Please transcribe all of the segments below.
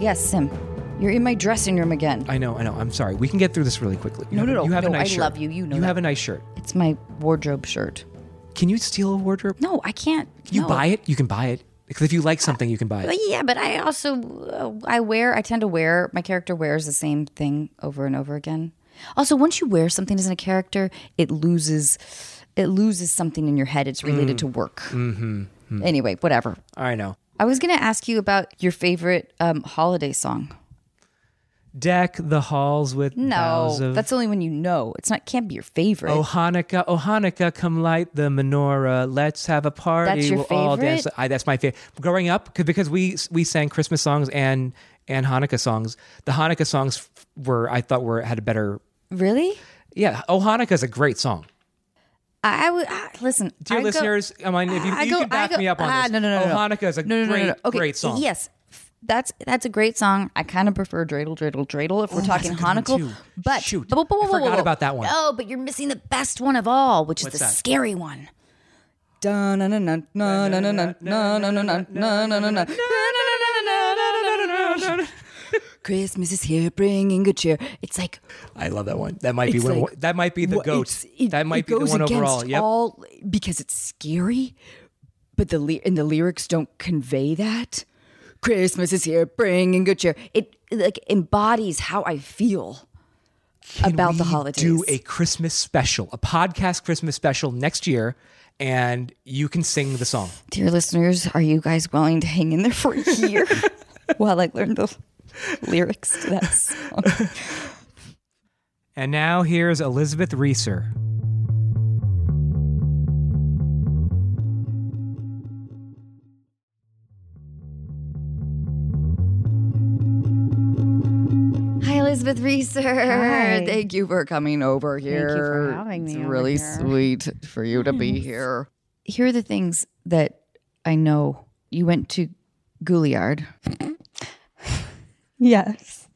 Yes, Sim. You're in my dressing room again. I know. I'm sorry. We can get through this really quickly. No. You have a nice shirt. I love you. You know You that. have a nice shirt. It's my wardrobe shirt. Can you steal a wardrobe? No, I can't. Can you buy it? You can buy it. Because if you like something, you can buy it. Yeah, but I also, I tend to wear, my character wears the same thing over and over again. Also, once you wear something as a character, it loses something in your head. It's related to work. Mm-hmm. Anyway, whatever. I know. I was going to ask you about your favorite holiday song. Deck the halls with boughs of... that's only when you know. Can't be your favorite. Oh Hanukkah, come light the menorah. Let's have a party. That's your We'll all favorite? dance. That's my favorite. Growing up, because we sang Christmas songs and Hanukkah songs. The Hanukkah songs had a better... Really? Yeah. Oh Hanukkah is a great song. I would listen. Dear listeners, if you can back me up on this. No. Oh Hanukkah is a great song. Yes. That's a great song. I kind of prefer Dreidel, Dreidel, Dreidel if we're talking that's a good one, Hanukkah. too. But Shoot. I forgot about that one. Oh, but you're missing the best one of all, which is What's the that? scary one. Christmas is here, bringing good cheer. It's like I love that one. That might be one. That might be the goat. That might be the goes one against overall. Yep. all because it's scary, but the lyrics don't convey that. Christmas is here, bringing good cheer. It like embodies how I feel about the holidays. Do a Christmas special, a podcast Christmas special next year, and you can sing the song. Dear listeners, are you guys willing to hang in there for a year while I learn the lyrics to that song? And now here's Elizabeth Reeser. Elizabeth Reeser. Hi. Thank you for coming over here. Thank you for having me It's over really here. sweet for you to be here. Here are the things that I know. You went to Gouliard. Yes.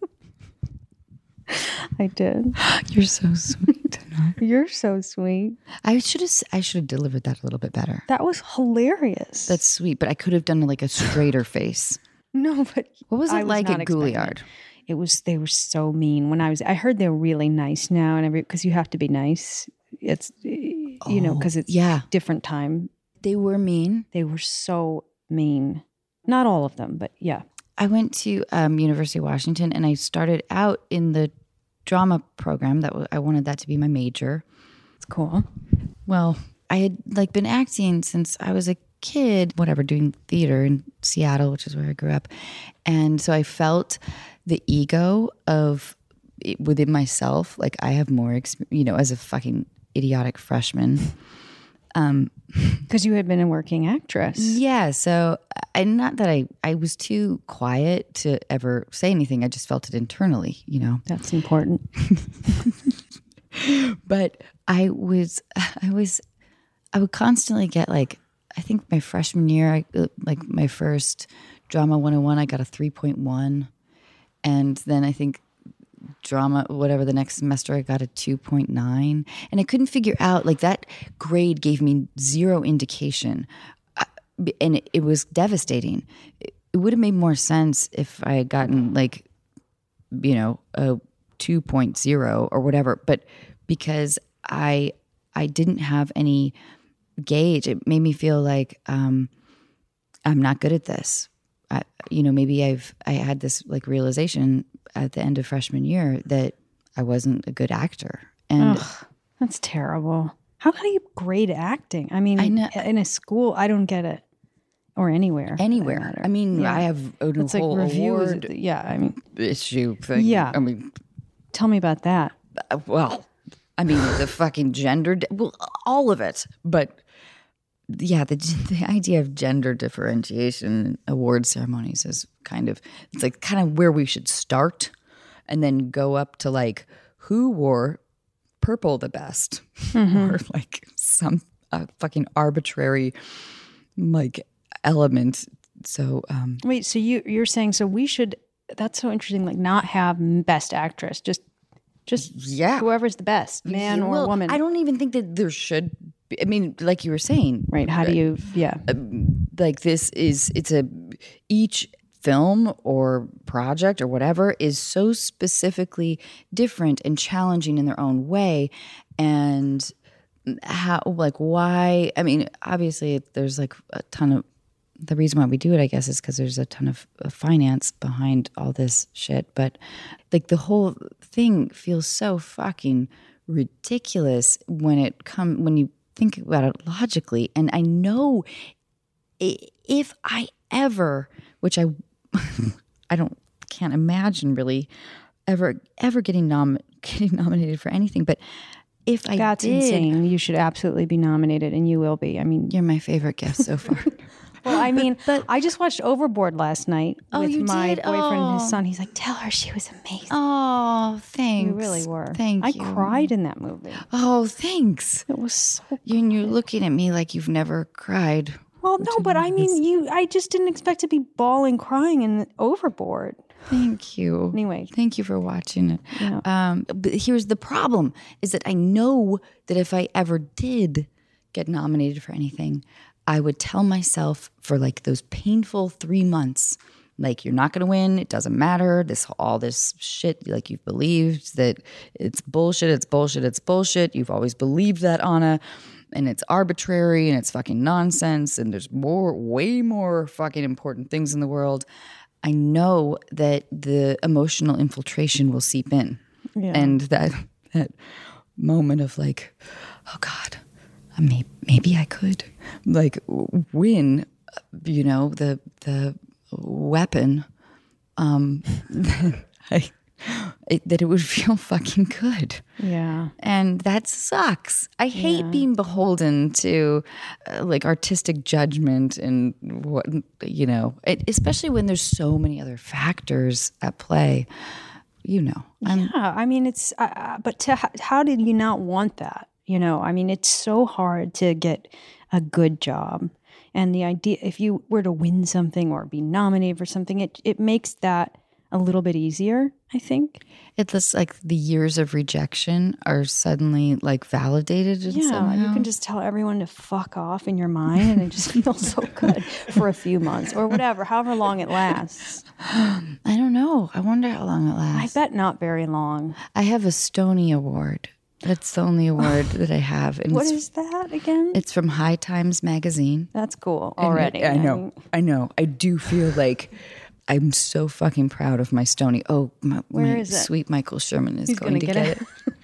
I did. You're so sweet. You're so sweet. I should have delivered that a little bit better. That was hilarious. That's sweet, but I could have done like a straighter face. no, but What was it I like not at expecting Gouliard? They were so mean I heard they're really nice now and because you have to be nice. It's, because it's different time. They were mean. They were so mean. Not all of them, but yeah. I went to University of Washington and I started out in the drama program. I wanted that to be my major. It's cool. Well, I had been acting since I was a kid, doing theater in Seattle, which is where I grew up. And so I felt the ego of within myself, like I have more experience, as a fucking idiotic freshman. Because you had been a working actress. Yeah, so not that I was too quiet to ever say anything. I just felt it internally, That's important. But I would constantly get I think my freshman year, my first drama 101, I got a 3.1. And then I think drama, the next semester, I got a 2.9. And I couldn't figure out, that grade gave me zero indication. And it was devastating. It would have made more sense if I had gotten, a 2.0 or whatever. But because I didn't have any gauge, it made me feel like I'm not good at this. Maybe I had this realization at the end of freshman year that I wasn't a good actor. And that's terrible. How can you grade acting? I mean, in a school, I don't get it. Or anywhere. Anywhere. I mean, I have a whole award issue thing. Yeah. I mean, tell me about that. Well, I mean, the fucking gender, all of it. But yeah, the idea of gender differentiation in award ceremonies is kind of where we should start and then go up to who wore purple the best or some fucking arbitrary element. So wait, so you're saying we should, that's so interesting, not have best actress, just whoever's the best, man or woman. I don't even think that there should be. I mean, like you were saying, right? How do you? Yeah, it's each film or project or whatever is so specifically different and challenging in their own way. And how, like, why, I mean, obviously there's like a ton of, the reason why we do it, I guess, is because there's a ton of finance behind all this shit. But like the whole thing feels so fucking ridiculous when you think about it logically. And I know if I ever, which I can't imagine really ever getting nominated for anything, but if I That's did, insane. You should absolutely be nominated, and you will be. I mean, you're my favorite guest so far. Well, I mean, but I just watched Overboard last night with my did? boyfriend and his son. He's like, tell her she was amazing. Oh, thanks. You really were. Thank you. I cried in that movie. Oh, thanks. It was so good. And you're looking at me like you've never cried. Well, no, but I mean, I just didn't expect to be bawling crying in Overboard. Thank you. Anyway. Thank you for watching it. Yeah. But here's the problem, is that I know that if I ever did get nominated for anything, I would tell myself for like those painful 3 months, like, you're not going to win. It doesn't matter. All this shit, like, you've believed that it's bullshit. It's bullshit. It's bullshit. You've always believed that, Anna, and it's arbitrary and it's fucking nonsense. And there's way more fucking important things in the world. I know that the emotional infiltration will seep in, and that moment of like, oh God, maybe I could like win, the weapon, that it would feel fucking good. Yeah. And that sucks. I hate being beholden to like artistic judgment and what, especially when there's so many other factors at play, I mean, it's, but how did you not want that? I mean, it's so hard to get a good job. And the idea, if you were to win something or be nominated for something, it makes that a little bit easier, I think. It's like the years of rejection are suddenly like validated. Somehow. You can just tell everyone to fuck off in your mind, and it just feels so good for a few months or whatever, however long it lasts. I don't know. I wonder how long it lasts. I bet not very long. I have a Stony Award. That's the only award that I have. And what is that again? It's from High Times magazine. That's cool already. I know. I do feel like I'm so fucking proud of my Stony. Oh, my sweet Michael Sherman is going to get it.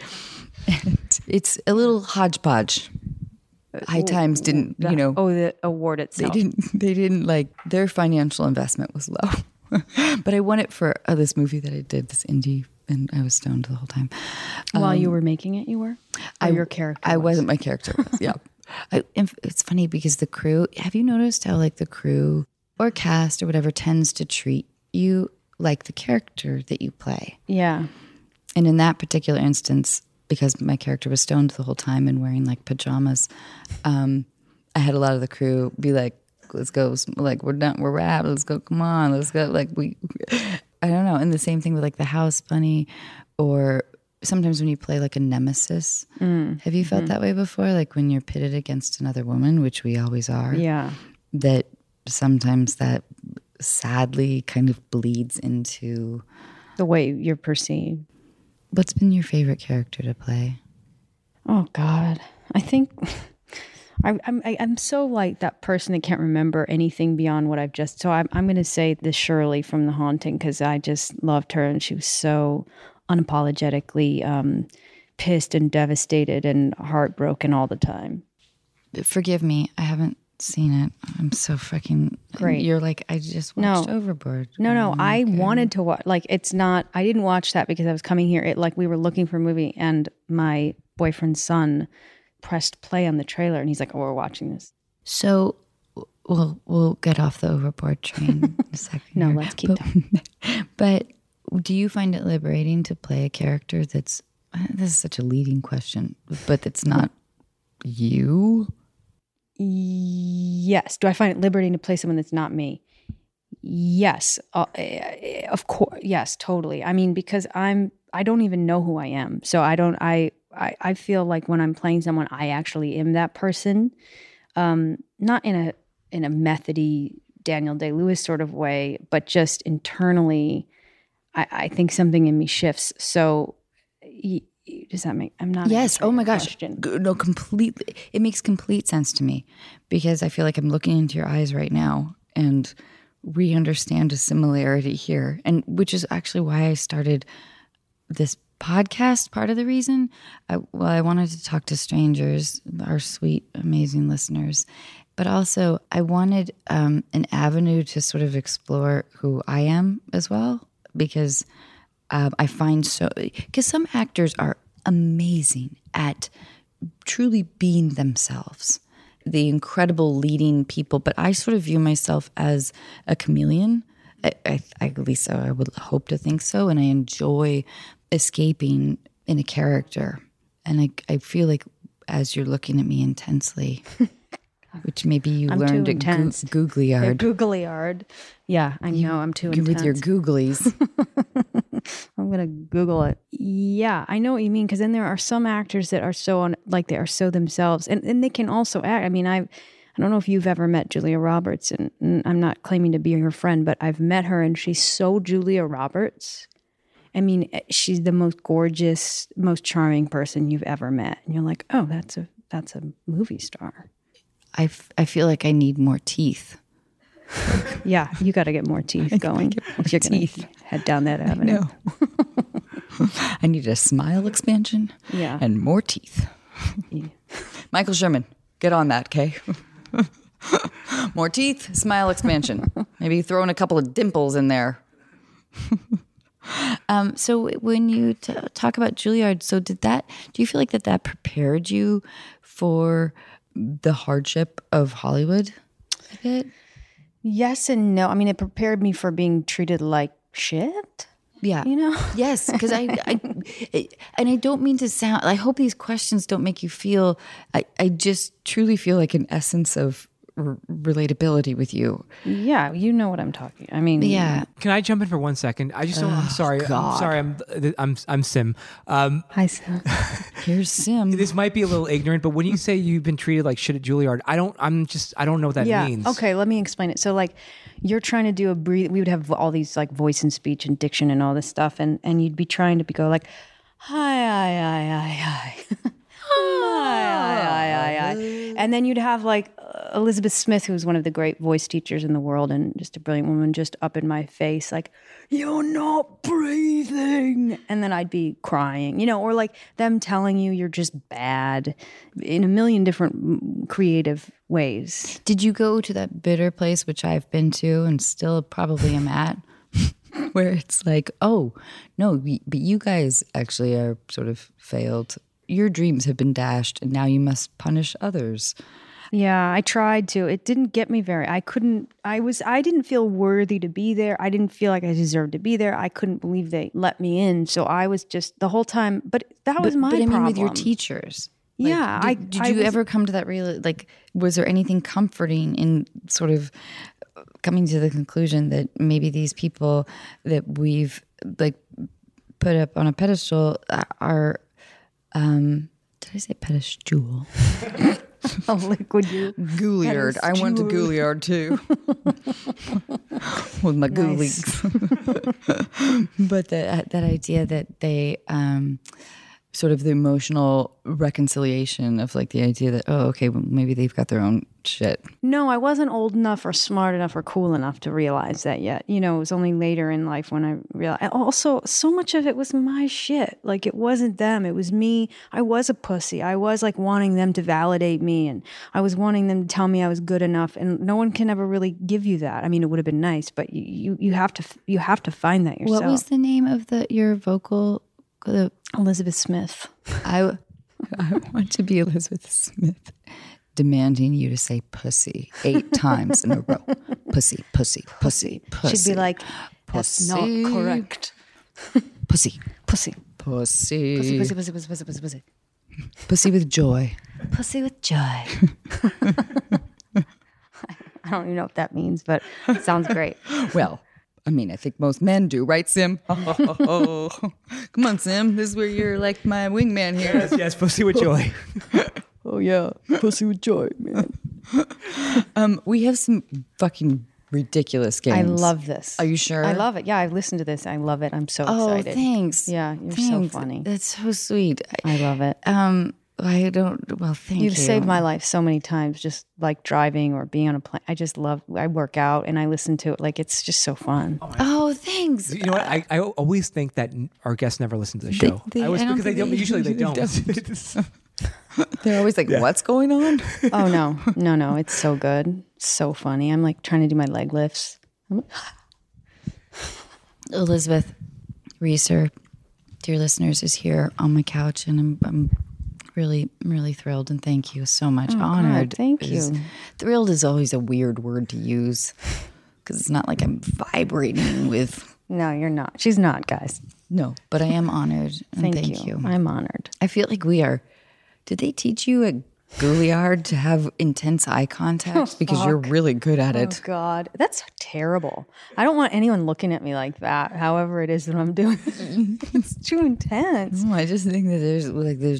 And it's a little hodgepodge. High Times didn't, Oh, the award itself. They didn't like, their financial investment was low. But I won it for this movie that I did, this indie. And I was stoned the whole time. While you were making it, you were? Your character I wasn't. My character was, yeah. It's funny because the crew, have you noticed how like the crew or cast or whatever tends to treat you like the character that you play? Yeah. And in that particular instance, because my character was stoned the whole time and wearing like pajamas, I had a lot of the crew be like, let's go, like, we're done, we're wrapped, let's go, come on, let's go, like, I don't know. And the same thing with like the house bunny, or sometimes when you play like a nemesis. Have you felt that way before? Like when you're pitted against another woman, which we always are. Yeah. That sometimes that sadly kind of bleeds into the way you're perceived. What's been your favorite character to play? Oh God. I think I'm so like that person that can't remember anything beyond what I've just. So I'm going to say the Shirley from The Haunting, because I just loved her, and she was so unapologetically pissed and devastated and heartbroken all the time. Forgive me, I haven't seen it. I'm so freaking great. You're like, I just watched Overboard. No, I wanted to watch. Like, it's not. I didn't watch that because I was coming here. We were looking for a movie, and my boyfriend's son pressed play on the trailer, and he's like, "Oh, we're watching this." So, we'll get off the Overboard train in a second. No, let's keep going. But do you find it liberating to play a character that's? This is such a leading question, but that's not you. Yes. Do I find it liberating to play someone that's not me? Yes. Of course. Yes, totally. I mean, because I don't even know who I am. So I feel like when I'm playing someone, I actually am that person. Not in a methody Daniel Day-Lewis sort of way, but just internally, I think something in me shifts. So does that make, I'm not. Yes. Oh my gosh. Question. No, completely. It makes complete sense to me because I feel like I'm looking into your eyes right now and we understand a similarity here. And which is actually why I started this podcast. Part of the reason, I wanted to talk to strangers, our sweet, amazing listeners, but also I wanted an avenue to sort of explore who I am as well, because I find because some actors are amazing at truly being themselves, the incredible leading people, but I sort of view myself as a chameleon. At least I would hope to think so, and I enjoy escaping in a character. And I feel like as you're looking at me intensely, which maybe you learned at Googliard. Yeah, Googliard. Yeah, I know. I'm too intense. With your googlies. I'm going to Google it. Yeah, I know what you mean. Because then there are some actors that are so they are so themselves. And they can also act. I mean, I don't know if you've ever met Julia Roberts. And I'm not claiming to be her friend, but I've met her and she's so Julia Roberts. I mean, she's the most gorgeous, most charming person you've ever met. And you're like, oh, that's a movie star. I feel like I need more teeth. Yeah, you got to get more teeth going if you're going to head down that avenue. I need a smile expansion and more teeth. Yeah. Michael Sherman, get on that, Kay. More teeth, smile expansion. Maybe throw in a couple of dimples in there. So when you talk about Juilliard, so do you feel like that prepared you for the hardship of Hollywood a bit? Yes and no. I mean, it prepared me for being treated like shit. Yeah. You know? Yes, because and I don't mean to sound, I hope these questions don't make you feel, I just truly feel like an essence of relatability with you. Yeah, you know what I'm talking. I mean, yeah. Can I jump in for 1 second? I just don't. I'm sorry. God. I'm Sim. Hi, Sim. Here's Sim. This might be a little ignorant, but when you say you've been treated like shit at Juilliard, I don't know what that means. Okay, let me explain it. So like, you're trying to do we would have all these like voice and speech and diction and all this stuff, and you'd be trying to go like, hi. And then you'd have like Elizabeth Smith, who's one of the great voice teachers in the world and just a brilliant woman, just up in my face, like, you're not breathing. And then I'd be crying, or like them telling you you're just bad in a million different creative ways. Did you go to that bitter place, which I've been to and still probably am at, where it's like, oh, no, but you guys actually are sort of failed. Your dreams have been dashed and now you must punish others. Yeah, I tried to. It didn't get me I didn't feel worthy to be there. I didn't feel like I deserved to be there. I couldn't believe they let me in. So I was just the whole time, but that was my problem. But I mean with your teachers. Like, yeah. Did you ever come to that was there anything comforting in sort of coming to the conclusion that maybe these people that we've like put up on a pedestal are did I say pedestal? A liquid Gouliard. I went to Gouliard too. With my ghoulies. But that idea that they sort of the emotional reconciliation of like the idea that, oh, okay, well, maybe they've got their own shit. No, I wasn't old enough or smart enough or cool enough to realize that yet. It was only later in life when I realized. Also, so much of it was my shit. Like, it wasn't them. It was me. I was a pussy. I was like wanting them to validate me, and I was wanting them to tell me I was good enough. And no one can ever really give you that. I mean, it would have been nice, but you have to find that yourself. What was the name of your vocal? Elizabeth Smith. I want to be Elizabeth Smith, demanding you to say pussy 8 times in a row. Pussy, pussy, pussy, pussy. She'd be like, that's not correct. Pussy. Pussy. Pussy. Pussy, pussy, pussy, pussy, pussy, pussy. Pussy with joy. Pussy with joy. I don't even know what that means, but it sounds great. Well, I mean, I think most men do, right, Sim? Oh. Come on, Sim. This is where you're like my wingman here. Yes, pussy with joy. Oh, yeah. Pussy with joy, man. We have some fucking ridiculous games. I love this. Are you sure? I love it. Yeah, I've listened to this. I love it. I'm so Oh, excited. thanks. Yeah, you're Thanks. so funny. That's so sweet. I love it. I don't. Well, thank you. You've saved my life so many times, just like driving or being on a plane. I just love. I work out and I listen to it. Like it's just so fun. Oh, thanks. You know what? I always think that our guests never listen to the show. They- I always, I don't because they think don't. Usually they don't. They're always like, "What's going on?" Oh no! It's so good, so funny. I'm like trying to do my leg lifts. Elizabeth Reeser, dear listeners, is here on my couch, and I'm really thrilled, and thank you so much. Honored. God, thank is- you. Thrilled is always a weird word to use because it's not like I'm vibrating with. No, you're not. She's not, guys. No, but I am honored, and thank you. I'm honored. I feel like we are. Did they teach you at Gouliard to have intense eye contact? Because you're really good at Oh it. God, that's terrible. I don't want anyone looking at me like that. However, it is that I'm doing. It's too intense. I just think that there's a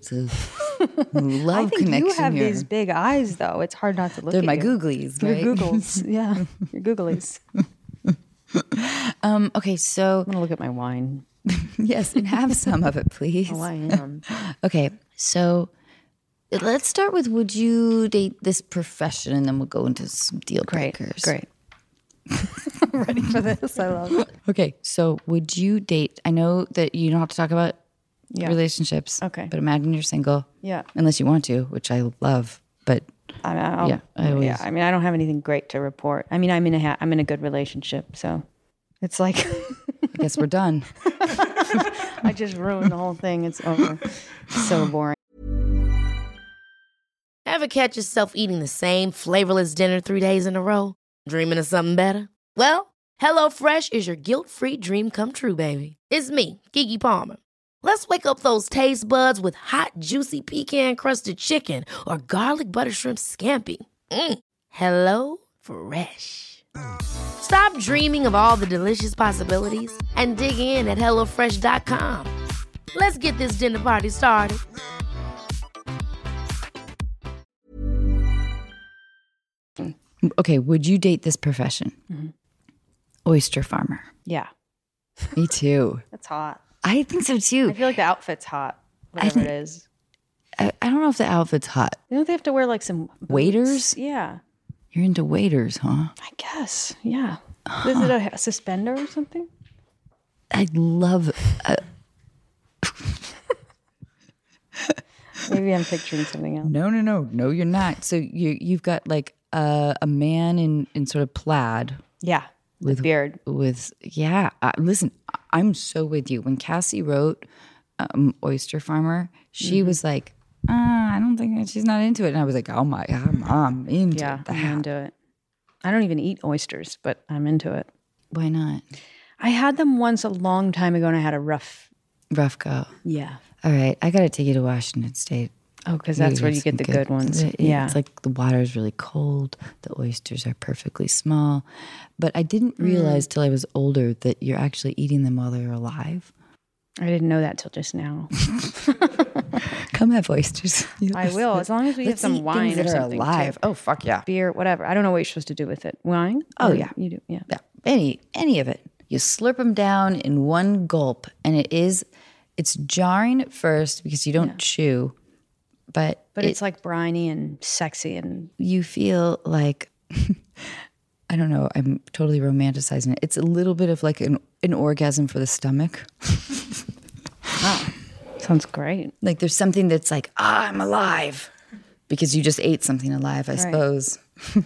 love I think connection you have here. these big eyes, though. It's hard not to look They're at my you. googlies, right? Your Googles, yeah, your Googlies. Okay, so I'm gonna look at my wine. yes, and have some of it, please. Oh, I am. Okay, so let's start with: would you date this profession, and then we'll go into some deal breakers. Great. I'm ready for this. I love it. Okay, so would you date? I know that you don't have to talk about relationships. Okay. but imagine you're single. Yeah. unless you want to, which I love. But I mean, I don't have anything great to report. I mean, I'm in a good relationship, so it's like I guess we're done. I just ruined the whole thing. It's over. It's so boring. Ever catch yourself eating the same flavorless dinner 3 days in a row? Dreaming of something better? Well, HelloFresh is your guilt-free dream come true, baby. It's me, Keke Palmer. Let's wake up those taste buds with hot, juicy pecan-crusted chicken or garlic butter shrimp scampi. Hello Fresh. Stop dreaming of all the delicious possibilities and dig in at HelloFresh.com. Let's get this dinner party started. Okay, would you date this profession? Oyster farmer. Yeah, Me too. that's hot. I think so I too. feel like the outfit's hot. Whatever it is. I don't know if the outfit's hot. Don't they have to wear like some boots? Waiters? Yeah, You're into waiters, huh? I guess. Yeah. Is it a suspender or something? I love. Maybe I'm picturing something else. No, you're not. So you've got like a man in sort of plaid Yeah, with beard. with listen, I'm so with you. When Cassie wrote Oyster Farmer, she was like, I don't think she's not into it, and I was like, oh my, I'm into Yeah, that. I'm into it. I don't even eat oysters, but I'm into it. Why not? I had them once a long time ago, and I had a rough. Rough go. Yeah. All right, I got to take you to Washington State. Oh, because that's where you get the good ones. Yeah. It's like the water is really cold. The oysters are perfectly small. But I didn't realize till I was older that you're actually eating them while they're alive. I didn't know that till just now. Come have oysters. I will, as long as we have Let's some eat wine things or that are something. alive. Too. Oh, fuck yeah. Beer, whatever. I don't know what you're supposed to do with it. Wine? Oh, Or yeah. You do, yeah. Yeah, any of it. You slurp them down in one gulp, and it's jarring at first because you don't chew, but it's like briny and sexy and you feel like I don't know. I'm totally romanticizing it. It's a little bit of like an orgasm for the stomach. sounds great. Like there's something that's like, I'm alive, because you just ate something alive, I suppose.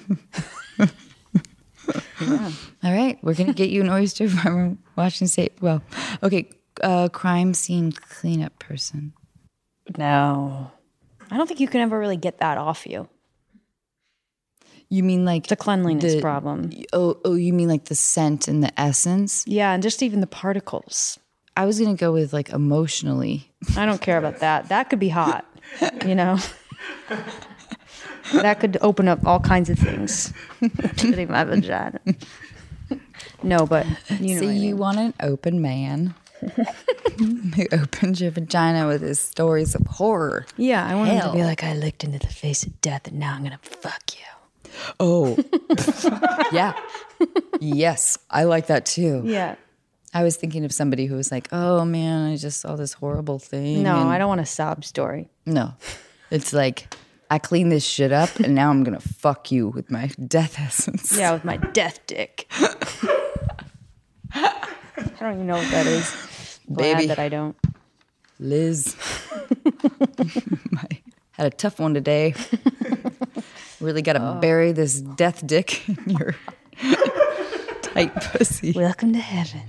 All right, we're gonna get you an oyster farmer, Washington State. Well, okay, crime scene cleanup person. No. I don't think you can ever really get that off you. You mean like It's a cleanliness problem. Oh, you mean like the scent and the essence? Yeah, and just even the particles. I was gonna go with like emotionally. I don't care about that. That could be hot, you know? That could open up all kinds of things. Including my vagina. No, but you know So what I you mean. want an open man who opens your vagina with his stories of horror. Yeah, I want him to be Hell. like, I looked into the face of death and now I'm going to fuck you. Oh, yeah. Yes, I like that too. Yeah. I was thinking of somebody who was like, oh man, I just saw this horrible thing. No, and I don't want a sob story. No, it's like, I cleaned this shit up and now I'm going to fuck you with my death essence. Yeah, with my death dick. I don't even know what that is. Glad Baby. that I don't. Liz. Had a tough one today. Really got to bury this death dick in your tight pussy. Welcome to heaven.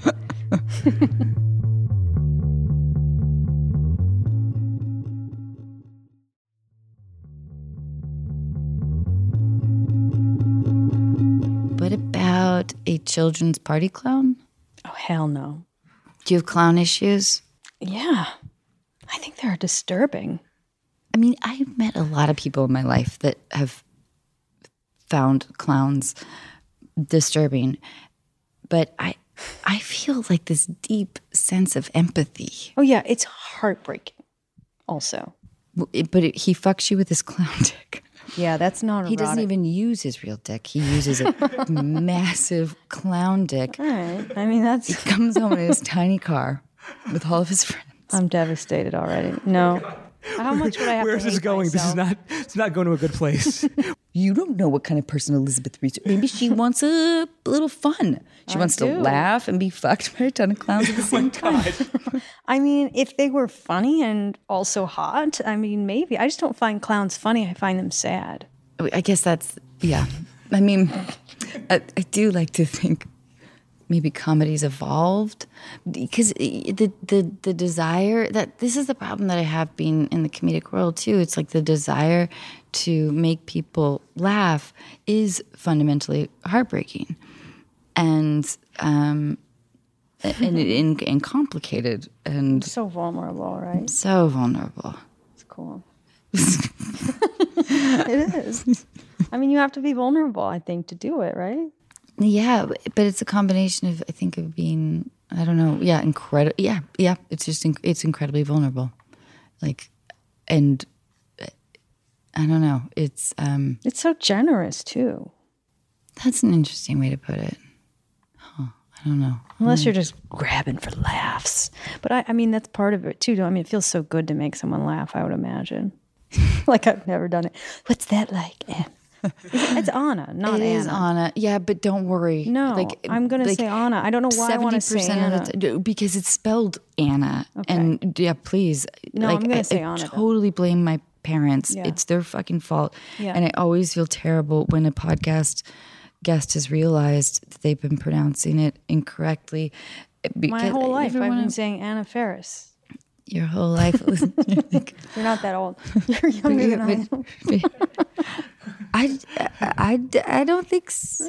What about a children's party clown? Oh, hell no. Do you have clown issues? Yeah. I think they're disturbing. I mean, I've met a lot of people in my life that have found clowns disturbing, but I feel like this deep sense of empathy. Oh, yeah. It's heartbreaking also. But he fucks you with his clown dick. Yeah, that's not He doesn't even use his real dick. He uses a massive clown dick. All right. I mean, that's... Comes home in his tiny car with all of his friends. I'm devastated already. No. How much would I have Where to is this hate going? myself? It's not going to a good place. You don't know what kind of person Elizabeth Reese is. Maybe she wants a little fun. She wants to do. laugh and be fucked by a ton of clowns at the same time. I mean, if they were funny and also hot, I mean, maybe. I just don't find clowns funny. I find them sad. I guess that's, yeah. I mean, I do like to think maybe comedy's evolved because the desire that this is the problem that I have being in the comedic world too. It's like the desire to make people laugh is fundamentally heartbreaking and complicated and So vulnerable, right? so vulnerable. It's cool. It is. I mean, you have to be vulnerable, I think, to do it, right? Yeah, but it's a combination of, I think, of being, I don't know, yeah, incredible. Yeah, it's just, it's incredibly vulnerable. Like, and I don't know, it's so generous, too. that's an interesting way to put it. Huh, I don't know. Unless you're just grabbing for laughs. But I mean, that's part of it, too. I mean, it feels so good to make someone laugh, I would imagine. Like, I've never done it. What's that like, Anne? It's Anna, not Anna. It is Anna. Yeah, but don't worry. No, I'm going to say Anna. I don't know why I want to say Anna. Because it's spelled Anna. Okay. And yeah, please. No, I'm gonna say I Anna, though. totally blame my parents. Yeah. It's their fucking fault. Yeah. And I always feel terrible when a podcast guest has realized that they've been pronouncing it incorrectly. My whole life, I've everyone- been saying Anna Ferris. Your whole life. You're not that old. You're younger than I am. I don't think so.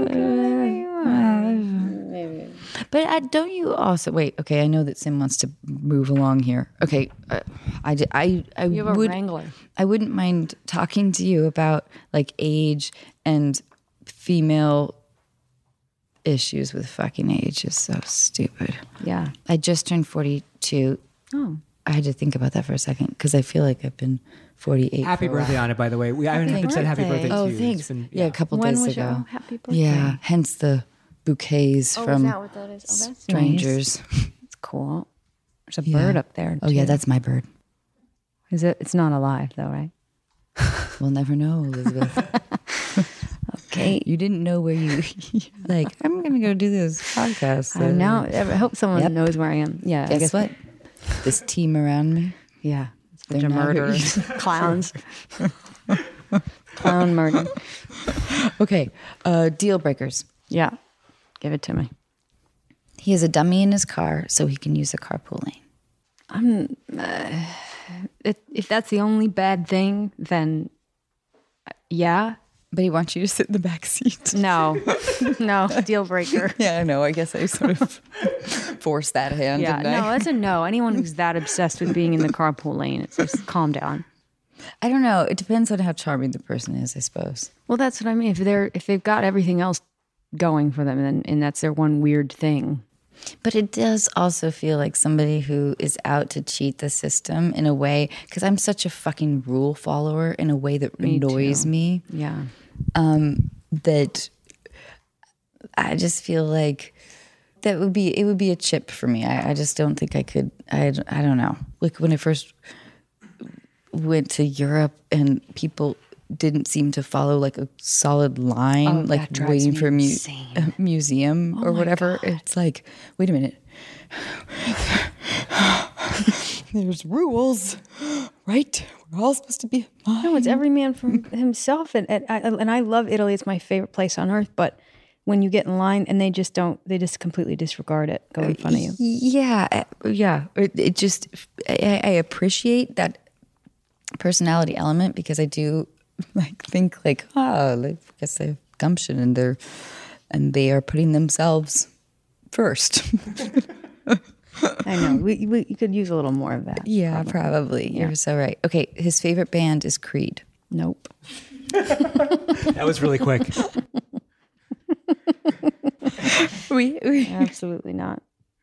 But don't you also wait? Okay, I know that Sim wants to move along here. Okay, I You have a would wrangler. I wouldn't mind talking to you about like age and female issues with fucking age is so stupid. Yeah. I just turned 42. Oh. I had to think about that for a second because I feel like I've been 48. Happy for a birthday while. on it, by the way. I haven't said happy birthday to Oh, you. thanks. It's been- yeah, a couple When days was ago. your happy birthday? Yeah, hence the bouquets from what that is? Oh, that's strangers. Nice. It's cool. There's a Yeah. bird up there. Oh, yeah, too. that's my bird. Is it? It's not alive, though, right? We'll never know, Elizabeth. Okay. You didn't know where you're like, I'm going to go do this podcast. Now, I hope someone Yep. knows where I am. Yeah. I Guess guess what? This team around me. Yeah. It's a bunch They're of not who murderers. Clowns. Clown murder. Okay, deal breakers. Yeah. Give it to me. He has a dummy in his car so he can use a carpool lane. If that's the only bad thing, then yeah. But he wants you to sit in the back seat. No. No. Deal breaker. Yeah, I know. I guess I sort of forced that hand, Yeah. didn't I? No, that's a no. Anyone who's that obsessed with being in the carpool lane, it's just calm down. I don't know. It depends on how charming the person is, I suppose. Well, that's what I mean. If they've got everything else going for them, and that's their one weird thing. But it does also feel like somebody who is out to cheat the system in a way, because I'm such a fucking rule follower in a way that annoys me. Yeah. that I just feel like it would be a chip for me. I just don't think I could. I don't know. Like when I first went to Europe and people didn't seem to follow like a solid line, like waiting for a museum or whatever. God. It's like, wait a minute. There's rules, right? We're all supposed to be. No, it's every man for himself, and I love Italy. It's my favorite place on earth. But when you get in line and they just completely disregard it, go in front of you. Yeah. It just I appreciate that personality element because I do think I guess they have gumption and they are putting themselves first. I know. We could use a little more of that. Yeah, probably. Yeah. You're so right. Okay, his favorite band is Creed. Nope. That was really quick. we Absolutely not.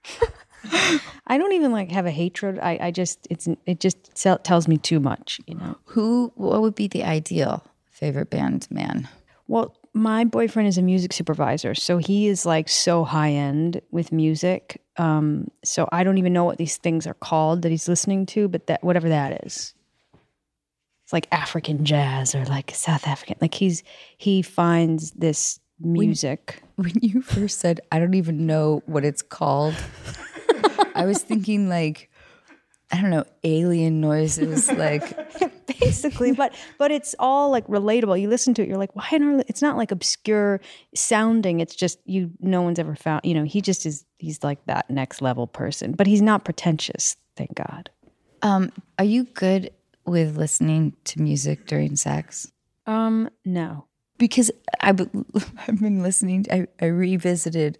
I don't even have a hatred. It just tells me too much, you know. What would be the ideal favorite band man? Well, my boyfriend is a music supervisor, so he is so high end with music. So I don't even know what these things are called that he's listening to, but that whatever that is. It's like African jazz or South African. He finds this music. When you first said, I don't even know what it's called, I was thinking I don't know, alien noises, basically, but it's all relatable. You listen to it, you're like, why it's not obscure sounding. It's just no one's ever found. He's like that next level person, but he's not pretentious. Thank God. Are you good with listening to music during sex? No, because I've been listening. I revisited.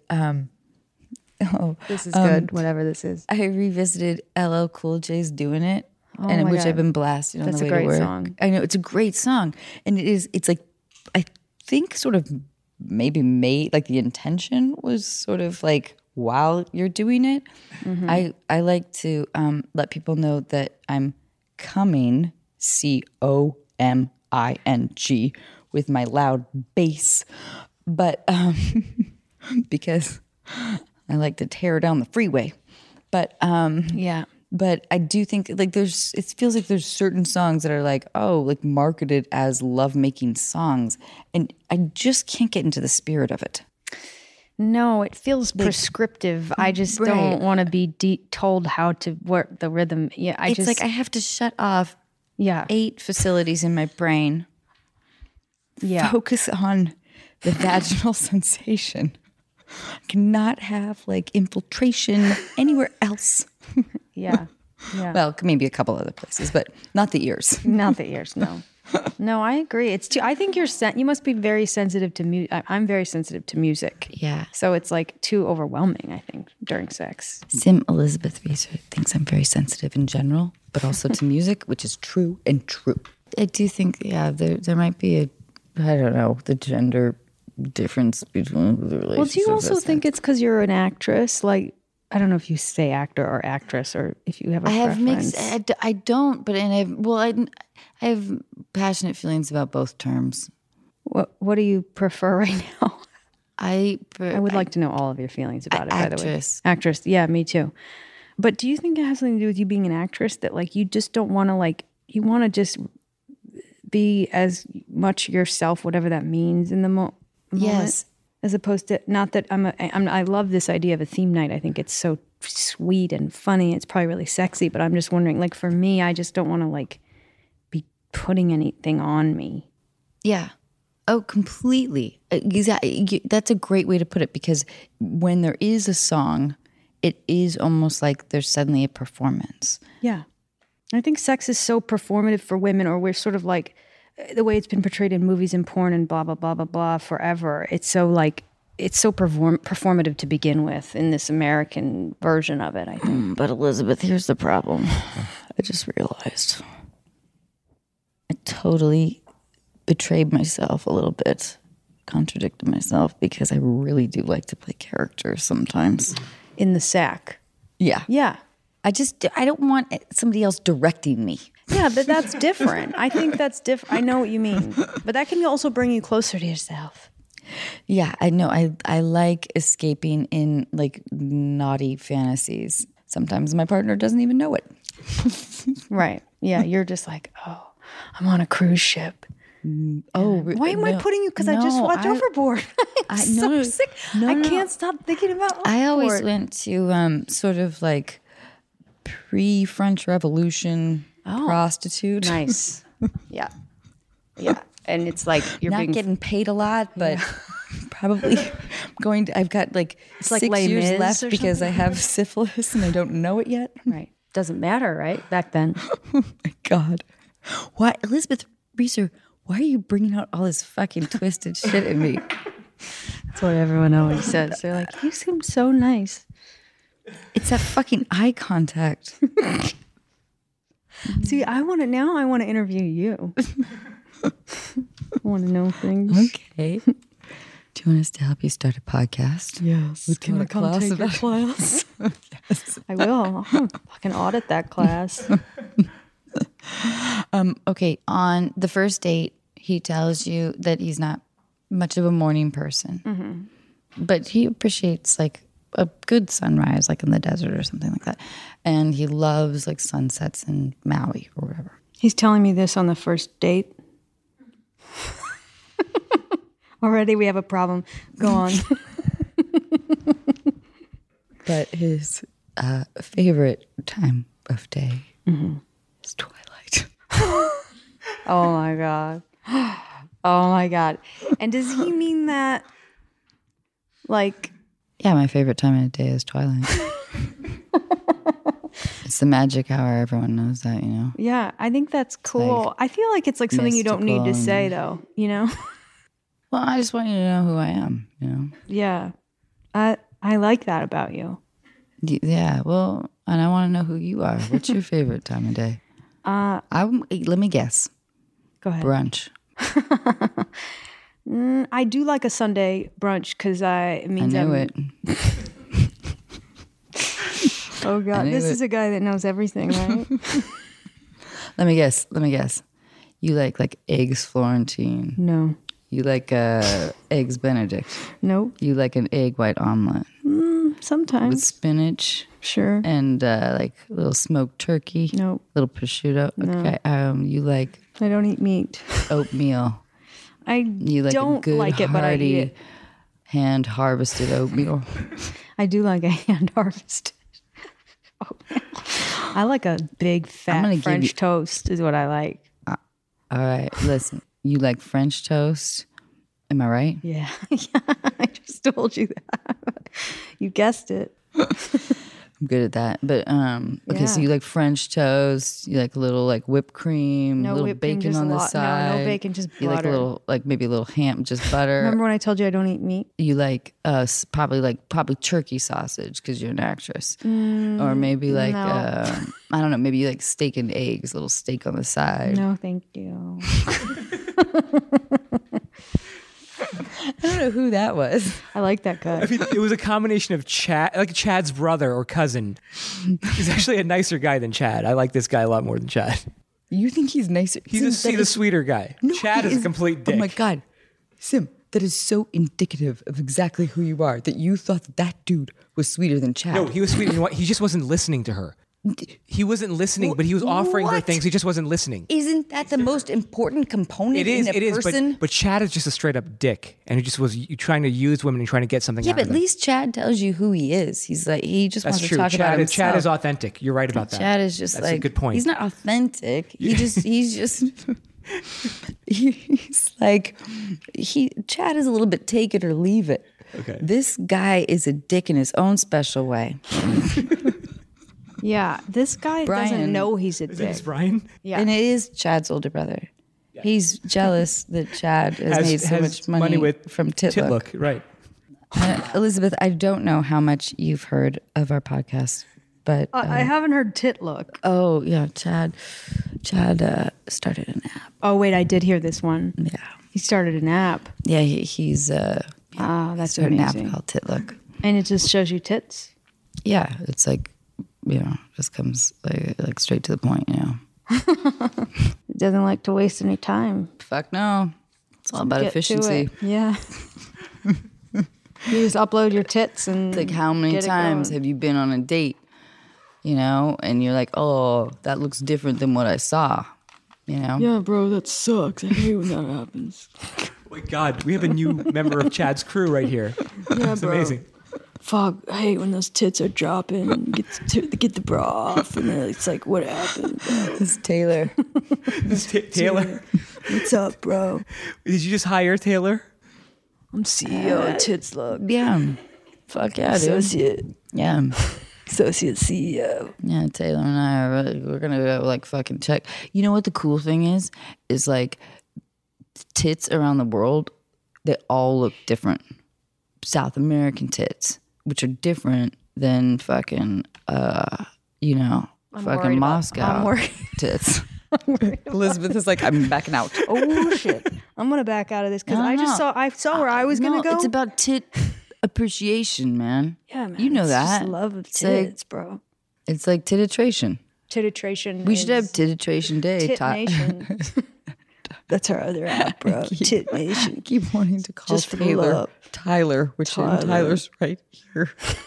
This is good. Whatever this is, I revisited LL Cool J's "Doing It." Which God. I've been blasting on the way to work. That's a great song. I know, it's a great song. And it's I think sort of maybe made, the intention was sort of while you're doing it. Mm-hmm. I like to let people know that I'm coming, COMING, with my loud bass. But because I like to tear down the freeway. But yeah. But I do think it feels like there's certain songs that are marketed as lovemaking songs, and I just can't get into the spirit of it. No, it feels prescriptive. I just don't want to be told how to work the rhythm. Yeah, I have to shut off 8 facilities in my brain. Yeah, focus on the vaginal sensation. I cannot have infiltration anywhere else. Yeah. Well, maybe a couple other places, but not the ears. Not the ears, no. No, I agree. I think you must be very sensitive to music. I'm very sensitive to music. Yeah. So it's too overwhelming, I think, during sex. Sim Elizabeth Reeser thinks I'm very sensitive in general, but also to music, which is true and true. I do think, there might be the gender difference between the relationships. Well, do you also think it's because you're an actress? I don't know if you say actor or actress, or if you have a preference. I have mixed. I don't, but I have passionate feelings about both terms. What do you prefer right now? I would like to know all of your feelings about it. Actress. By the way, actress. Yeah, me too. But do you think it has something to do with you being an actress that you just don't want to you want to just be as much yourself, whatever that means in the moment? Yes. As opposed to, not that I love this idea of a theme night. I think it's so sweet and funny. It's probably really sexy, but I'm just wondering, for me, I just don't want to be putting anything on me. Yeah. Oh, completely. Exactly. That's a great way to put it, because when there is a song, it is almost like there's suddenly a performance. Yeah. I think sex is so performative for women, or we're sort of the way it's been portrayed in movies and porn and blah, blah, blah, blah, blah, forever. It's so performative to begin with in this American version of it, I think. But Elizabeth, here's the problem. I just realized I totally betrayed myself a little bit, contradicted myself, because I really do like to play characters sometimes. In the sack. Yeah. Yeah. I don't want somebody else directing me. Yeah, but that's different. I think that's different. I know what you mean. But that can also bring you closer to yourself. Yeah, I know. I like escaping in like naughty fantasies. Sometimes my partner doesn't even know it. Right. Yeah, you're just like, oh, I'm on a cruise ship. Oh, Why am I putting you? Because I just watched Overboard. I'm so sick. I can't stop thinking about Overboard. I always went to sort of like pre-French Revolution prostitute. Nice. Yeah. Yeah. And it's like you're Not getting paid a lot, but probably going to. I've got like like 6 Les years Mis left or because I have syphilis and I don't know it yet. right. Doesn't matter, right? Back then. Oh my God. Why, Elizabeth Reeser, why are you bringing out all this fucking twisted shit in me? That's what everyone always says. They're like, you seem so nice. It's that fucking eye contact. See, I want to interview you. I want to know things. Okay. Do you want us to help you start a podcast? Yes. Can I come take your class? Yes. I will. I'll fucking audit that class. Okay. On the first date, he tells you that he's not much of a morning person, but he appreciates like a good sunrise, like in the desert or something like that. And he loves like sunsets in Maui or whatever. He's telling me this on the first date. Already we have a problem. Go on. But his favorite time of day is twilight. Oh my God. Oh my God. And does he mean that like... Yeah, my favorite time of day is twilight. It's the magic hour. Everyone knows that, you know? Yeah, I think that's cool. like I feel like it's like something you don't need to say though, you know? Well, I just want you to know who I am, you know? Yeah. I like that about you. Yeah, well, and I want to know who you are. What's your favorite time of day? Let me guess. Go ahead. Brunch. I do like a Sunday brunch because it means I knew it. Oh God, this is a guy that knows everything, right? Let me guess. You like eggs Florentine. No. You like eggs Benedict. Nope. You like an egg white omelet. Sometimes. With spinach. Sure. And like a little smoked turkey. Nope. Little prosciutto. No. Okay. You like I don't eat meat. oatmeal. You like don't a good, like it, but I eat it. Hand harvested oatmeal. I do like a hand harvested. I like a big fat French toast is what I like. All right, listen. You like French toast? Am I right? Yeah. I just told you that. You guessed it. I'm good at that. But okay, so you like French toast, you like a little like whipped cream, No little whipped cream, bacon just on the a lot. side. No bacon, just butter. You like a little maybe a little ham, just butter. Remember when I told you I don't eat meat? You like probably turkey sausage because you're an actress, or maybe like no. I don't know, maybe you like steak and eggs, a little steak on the side. No, thank you. I don't know who that was. I like that guy. I mean, it was a combination of Chad, like Chad's brother or cousin. He's actually a nicer guy than Chad. I like this guy a lot more than Chad. You think he's nicer? He's a sweeter guy. No, Chad is a complete dick. Oh my God. Sim, that is so indicative of exactly who you are, that you thought that dude was sweeter than Chad. No, he was sweet. You know what? He just wasn't listening to her. He wasn't listening, but he was offering her What? things. He just wasn't listening. Isn't that the most important component in a person? But Chad is just a straight up dick, and he just was trying to use women and trying to get something Yeah, out but of at them. least Chad tells you who he is. He's like, he just That's wants true. to talk about himself. Chad is authentic. You're right about that. Chad is just That's like, a good point. he's not authentic. He's just, he's like, Chad is a little bit take it or leave it. Okay. This guy is a dick in his own special way. Yeah, this guy Brian. doesn't know he's a dick. Is Brian? Yeah. And it is Chad's older brother. Yeah. He's jealous that Chad has made so much money from Titlook. Right. Elizabeth, I don't know how much you've heard of our podcast, but I haven't heard Titlook. Oh yeah, Chad started an app. Oh wait, I did hear this one. Yeah, he started an app. Yeah, he's that's started amazing. an app called Titlook. And it just shows you tits. Yeah, it's like, you know, just comes like straight to the point, you know. It doesn't like to waste any time. Fuck no. It's all about Get to efficiency. it. Yeah. You just upload your tits and It's like, how many get it times going. have you been on a date, you know, and you're like, oh, that looks different than what I saw, you know? Yeah, bro, that sucks. I hate when that happens. Oh my God, we have a new member of Chad's crew right here. Yeah, It's bro. amazing. Fuck, I hate when those tits are dropping and get the bra off, and then it's like, what happened, bro? It's Taylor. This is Taylor. What's up, bro? Did you just hire Taylor? I'm CEO of Tits Look. Yeah. Fuck yeah, dude. Associate CEO. Yeah, Taylor and I are really, we're gonna go like fucking check. You know what the cool thing is like tits around the world, they all look different. South American tits, which are different than fucking you know, fucking Moscow tits. Elizabeth is like, I'm backing out. Oh shit! I'm gonna back out of this because I saw where I was gonna go. It's about tit appreciation, man. Yeah, man. You know it's that. Just love of It's like- tits, bro. It's like tititration. Tititration. We should have tititration day. Tit Nation. That's our other app, bro. Tit Nation. I keep wanting to call Just for the Taylor love. Tyler, which Tyler. Tyler's right here.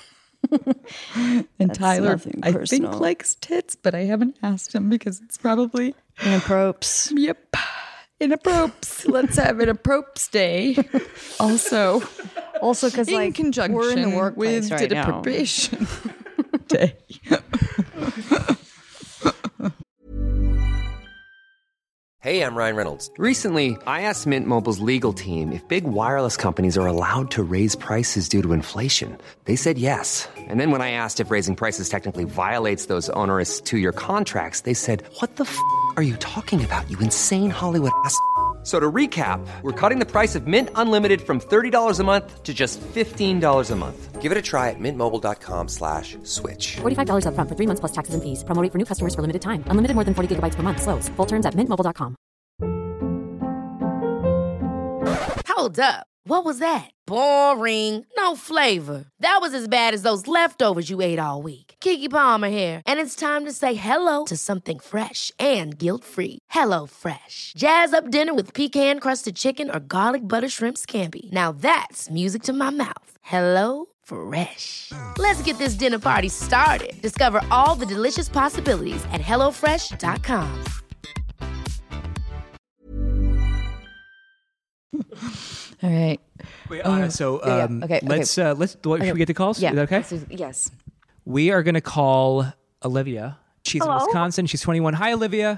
And Tyler, nothing I personal. think, likes tits, but I haven't asked him because it's probably, Inapprops. yep, inappropriate. Let's have an appropriate day. Also, Also, because in like conjunction we're in the workplace with right tit now. appropriation day. Hey, I'm Ryan Reynolds. Recently, I asked Mint Mobile's legal team if big wireless companies are allowed to raise prices due to inflation. They said yes. And then when I asked if raising prices technically violates those onerous 2-year contracts, they said, "What the f*** are you talking about, you insane Hollywood ass?" So to recap, we're cutting the price of Mint Unlimited from $30 a month to just $15 a month. Give it a try at mintmobile.com/switch. $45 up front for 3 months plus taxes and fees. Promo rate for new customers for limited time. Unlimited more than 40 gigabytes per month. Slows full terms at mintmobile.com. Hold up. What was that? Boring. No flavor. That was as bad as those leftovers you ate all week. Keke Palmer here, and it's time to say hello to something fresh and guilt-free. Hello Fresh. Jazz up dinner with pecan-crusted chicken or garlic butter shrimp scampi. Now that's music to my mouth. Hello Fresh. Let's get this dinner party started. Discover all the delicious possibilities at hellofresh.com. All right. Wait, yeah. Okay, let's should we get the calls? Yeah. Is that okay? Yes. We are going to call Olivia. She's in Wisconsin. She's 21. Hi, Olivia.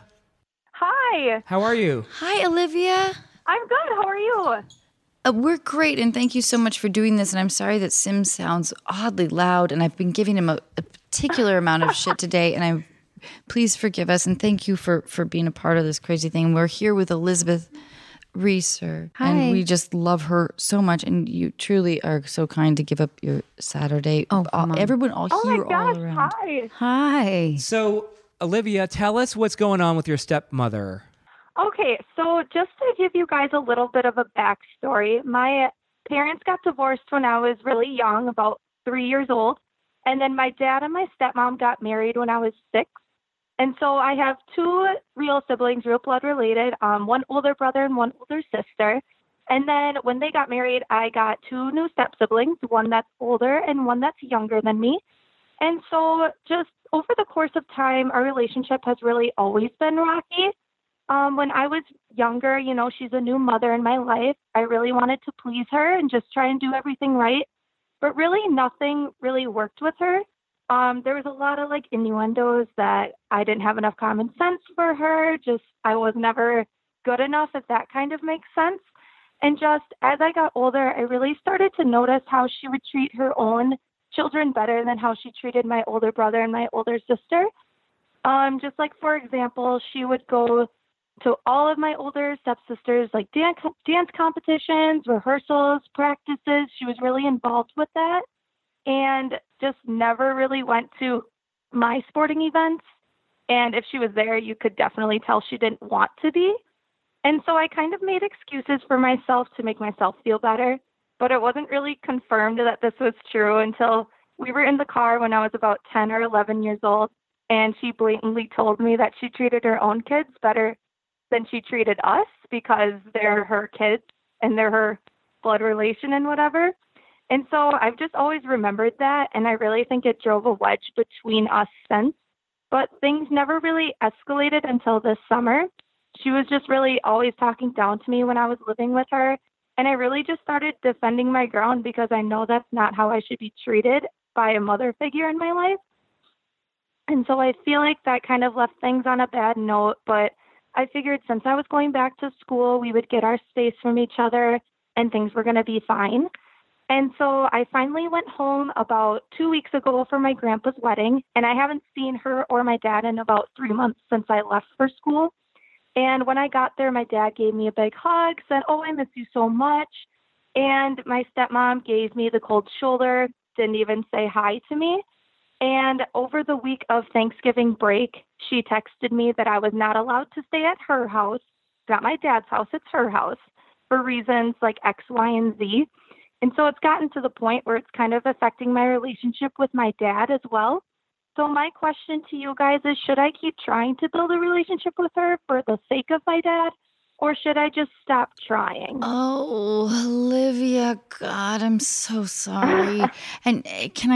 Hi, How are you? Hi, Olivia. I'm good. How are you? We're great, and thank you so much for doing this. And I'm sorry that Sim sounds oddly loud, and I've been giving him a particular amount of shit today. And please forgive us, and thank you for being a part of this crazy thing. We're here with Elizabeth Reeser, and we just love her so much. And you truly are so kind to give up your Saturday. Oh, come on. Everyone all Oh here, my gosh, all around. hi. Hi. So, Olivia, tell us what's going on with your stepmother. Okay, so just to give you guys a little bit of a backstory, my parents got divorced when I was really young, about 3 years old. And then my dad and my stepmom got married when I was 6. And so I have 2 real siblings, real blood related, one older brother and one older sister. And then when they got married, I got 2 new step siblings, one that's older and one that's younger than me. And so just over the course of time, our relationship has really always been rocky. When I was younger, you know, she's a new mother in my life. I really wanted to please her and just try and do everything right. But really nothing really worked with her. There was a lot of like innuendos that I didn't have enough common sense for her. Just I was never good enough, if that kind of makes sense. And just as I got older, I really started to notice how she would treat her own children better than how she treated my older brother and my older sister. Just like, for example, she would go to all of my older stepsisters, like dance competitions, rehearsals, practices. She was really involved with that and just never really went to my sporting events. And if she was there, you could definitely tell she didn't want to be. And so I kind of made excuses for myself to make myself feel better, but it wasn't really confirmed that this was true until we were in the car when I was about 10 or 11 years old. and she blatantly told me that she treated her own kids better than she treated us because they're her kids and they're her blood relation and whatever. And so I've just always remembered that, and I really think it drove a wedge between us since. But things never really escalated until this summer. She was just really always talking down to me when I was living with her, and I really just started defending my ground because I know that's not how I should be treated by a mother figure in my life. And so I feel like that kind of left things on a bad note, but I figured since I was going back to school, we would get our space from each other and things were going to be fine. And so I finally went home about 2 weeks ago for my grandpa's wedding, and I haven't seen her or my dad in about 3 months since I left for school. And when I got there, my dad gave me a big hug, said, "Oh, I miss you so much." And my stepmom gave me the cold shoulder, didn't even say hi to me. And over the week of Thanksgiving break, she texted me that I was not allowed to stay at her house, not my dad's house, it's her house, for reasons like X, Y, and Z. And so it's gotten to the point where it's kind of affecting my relationship with my dad as well. So my question to you guys is, should I keep trying to build a relationship with her for the sake of my dad, or should I just stop trying? Oh, Olivia, God, I'm so sorry. And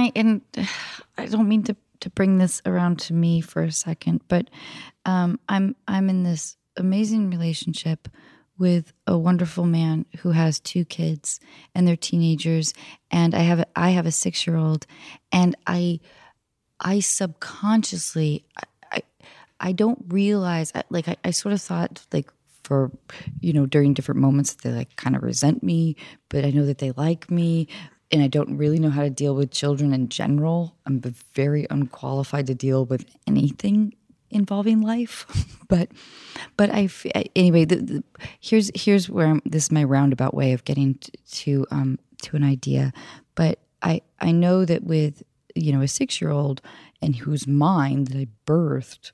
I don't mean to bring this around to me for a second, but I'm in this amazing relationship with a wonderful man who has 2 kids and they're teenagers, and I have a 6-year-old, and I subconsciously I don't realize, I sort of thought, like, for, during different moments that they like kind of resent me, but I know that they like me, and I don't really know how to deal with children in general. I'm very unqualified to deal with anything involving life, but anyway, here's where this is my roundabout way of getting to an idea. But I know that with a 6-year-old, and who's mine, that I birthed,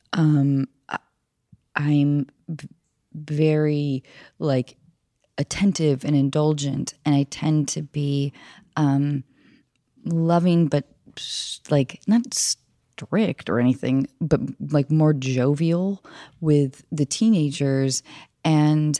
I'm very like attentive and indulgent, and I tend to be loving, but like not strict or anything, but like more jovial with the teenagers, and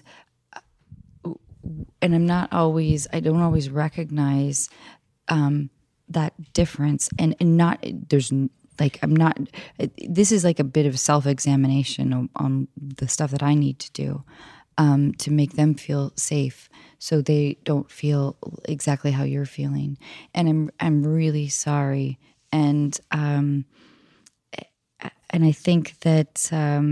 I don't always recognize that difference, and not there's like I'm not. This is like a bit of self-examination on the stuff that I need to do to make them feel safe, so they don't feel exactly how you're feeling. And I'm really sorry, and I think that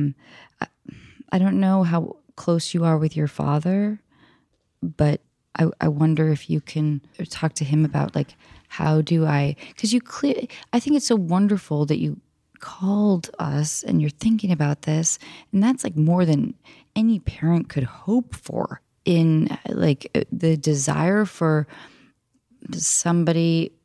I don't know how close you are with your father, but I wonder if you can talk to him about, like, how do I, because I think it's so wonderful that you called us and you're thinking about this, and that's like more than any parent could hope for, in like the desire for somebody,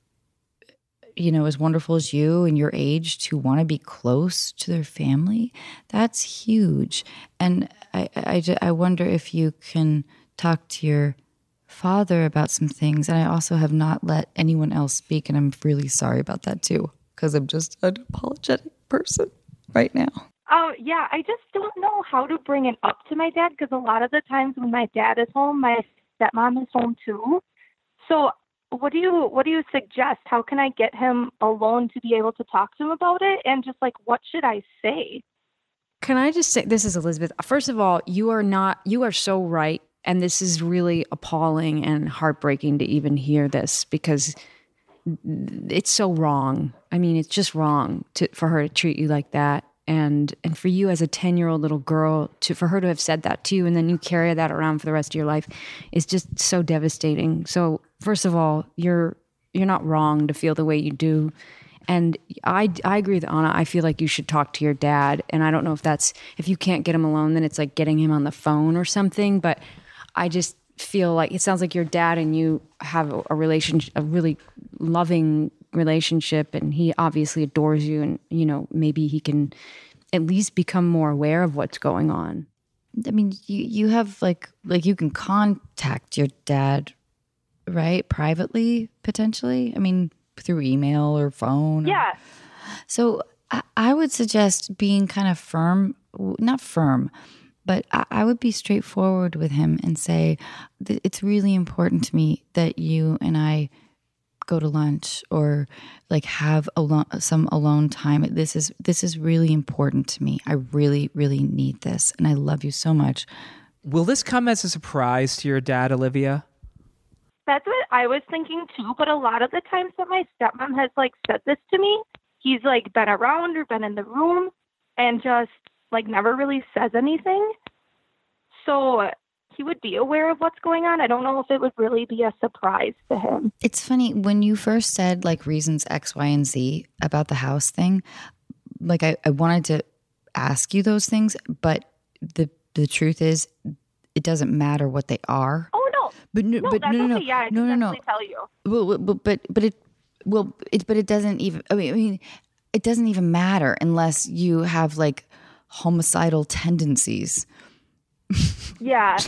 as wonderful as you and your age to want to be close to their family. That's huge. And I wonder if you can talk to your father about some things. And I also have not let anyone else speak, and I'm really sorry about that too, because I'm just an apologetic person right now. Oh, yeah, I just don't know how to bring it up to my dad, because a lot of the times when my dad is home, my stepmom is home too. So what do you suggest? How can I get him alone to be able to talk to him about it? And just like, what should I say? Can I just say, this is Elizabeth. First of all, you are so right. And this is really appalling and heartbreaking to even hear this, because it's so wrong. I mean, it's just wrong for her to treat you like that. And for you as a 10-year-old little girl, for her to have said that to you, and then you carry that around for the rest of your life, is just so devastating. So first of all, you're not wrong to feel the way you do. And I agree with Anna. I feel like you should talk to your dad. And I don't know if you can't get him alone, then it's like getting him on the phone or something. But I just feel like it sounds like your dad and you have a relationship, a really loving relationship, and he obviously adores you, and maybe he can at least become more aware of what's going on. I mean, you have like you can contact your dad, right? Privately, potentially. I mean, through email or phone. Yeah. So I would suggest being kind of firm, not firm, but I would be straightforward with him and say, it's really important to me that you and I go to lunch or like have some alone time. This is really important to me. I really, really need this. And I love you so much. Will this come as a surprise to your dad, Olivia? That's what I was thinking too, but a lot of the times that my stepmom has like said this to me, he's like been around or been in the room and just like never really says anything. So he would be aware of what's going on. I don't know if it would really be a surprise to him. It's funny, when you first said like reasons X, Y, and Z about the house thing, like I wanted to ask you those things, but the truth is it doesn't matter what they are. Oh no. But no, no, but that's no, okay. Yeah, I can definitely tell you. But it doesn't even. I mean, it doesn't even matter unless you have like homicidal tendencies. Yeah.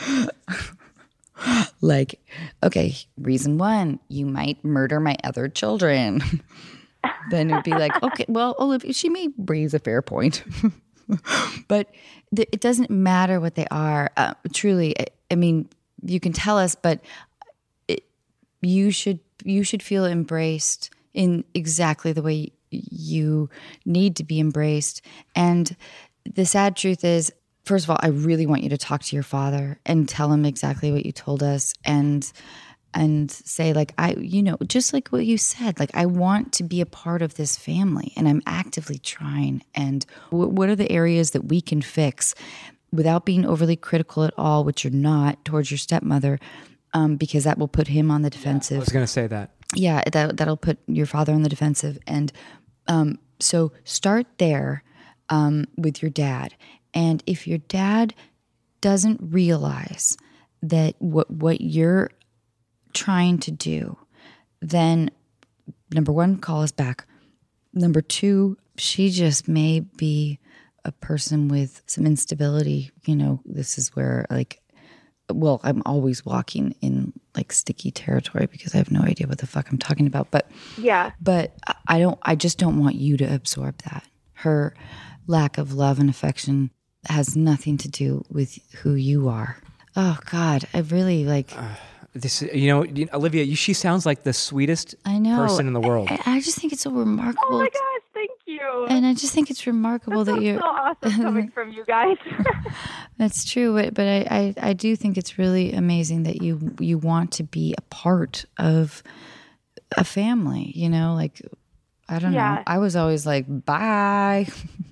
Like, okay, reason one, you might murder my other children. Then it'd be like, okay, well, Olivia, she may raise a fair point. But it doesn't matter what they are. Truly, I mean, you can tell us, but you should feel embraced in exactly the way you need to be embraced. And the sad truth is, first of all, I really want you to talk to your father and tell him exactly what you told us and say like, just like what you said, like I want to be a part of this family and I'm actively trying. And what are the areas that we can fix without being overly critical at all, which you're not towards your stepmother, because that will put him on the defensive. I was going to say that. Yeah, that'll put your father on the defensive. And so start there with your dad. And if your dad doesn't realize that what you're trying to do, then number one, call us back. Number two, she just may be a person with some instability. You know, this is where I'm always walking in like sticky territory because I have no idea what the fuck I'm talking about. But yeah, but I just don't want you to absorb that. Her lack of love and affection has nothing to do with who you are. Oh God, I really like this. Olivia, she sounds like the sweetest person in the world. I just think it's so remarkable. Oh my gosh, thank you. And I just think it's remarkable that you're so awesome coming from you guys. That's true, but I do think it's really amazing that you want to be a part of a family. You know, like I don't know. I was always like, bye.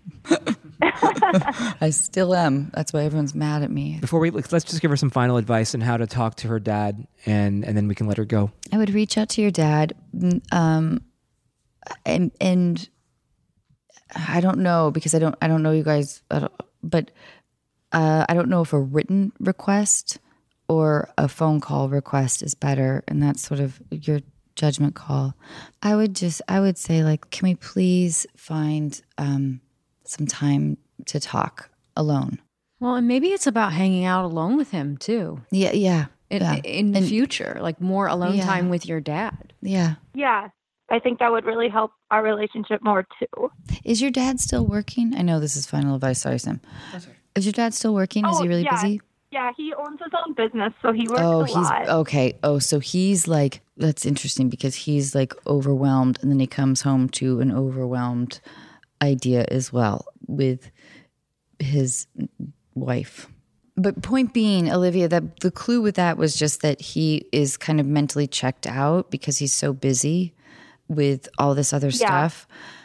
I still am. That's why everyone's mad at me. Before let's just give her some final advice on how to talk to her dad, and then we can let her go. I would reach out to your dad, and I don't know because I don't know you guys, but I don't know if a written request or a phone call request is better, and that's sort of your judgment call. I would say like, can we please find some time to talk alone? Well, and maybe it's about hanging out alone with him too. Yeah. In the future, like more alone time with your dad. Yeah. Yeah. I think that would really help our relationship more too. Is your dad still working? I know this is final advice. Sorry, Sam. Is your dad still working? Is he really busy? Yeah, he owns his own business, so he works a lot. Okay. Oh, so he's like, that's interesting because he's like overwhelmed and then he comes home to an overwhelmed idea as well with his wife. But point being, Olivia, that the clue with that was just that he is kind of mentally checked out because he's so busy with all this other stuff.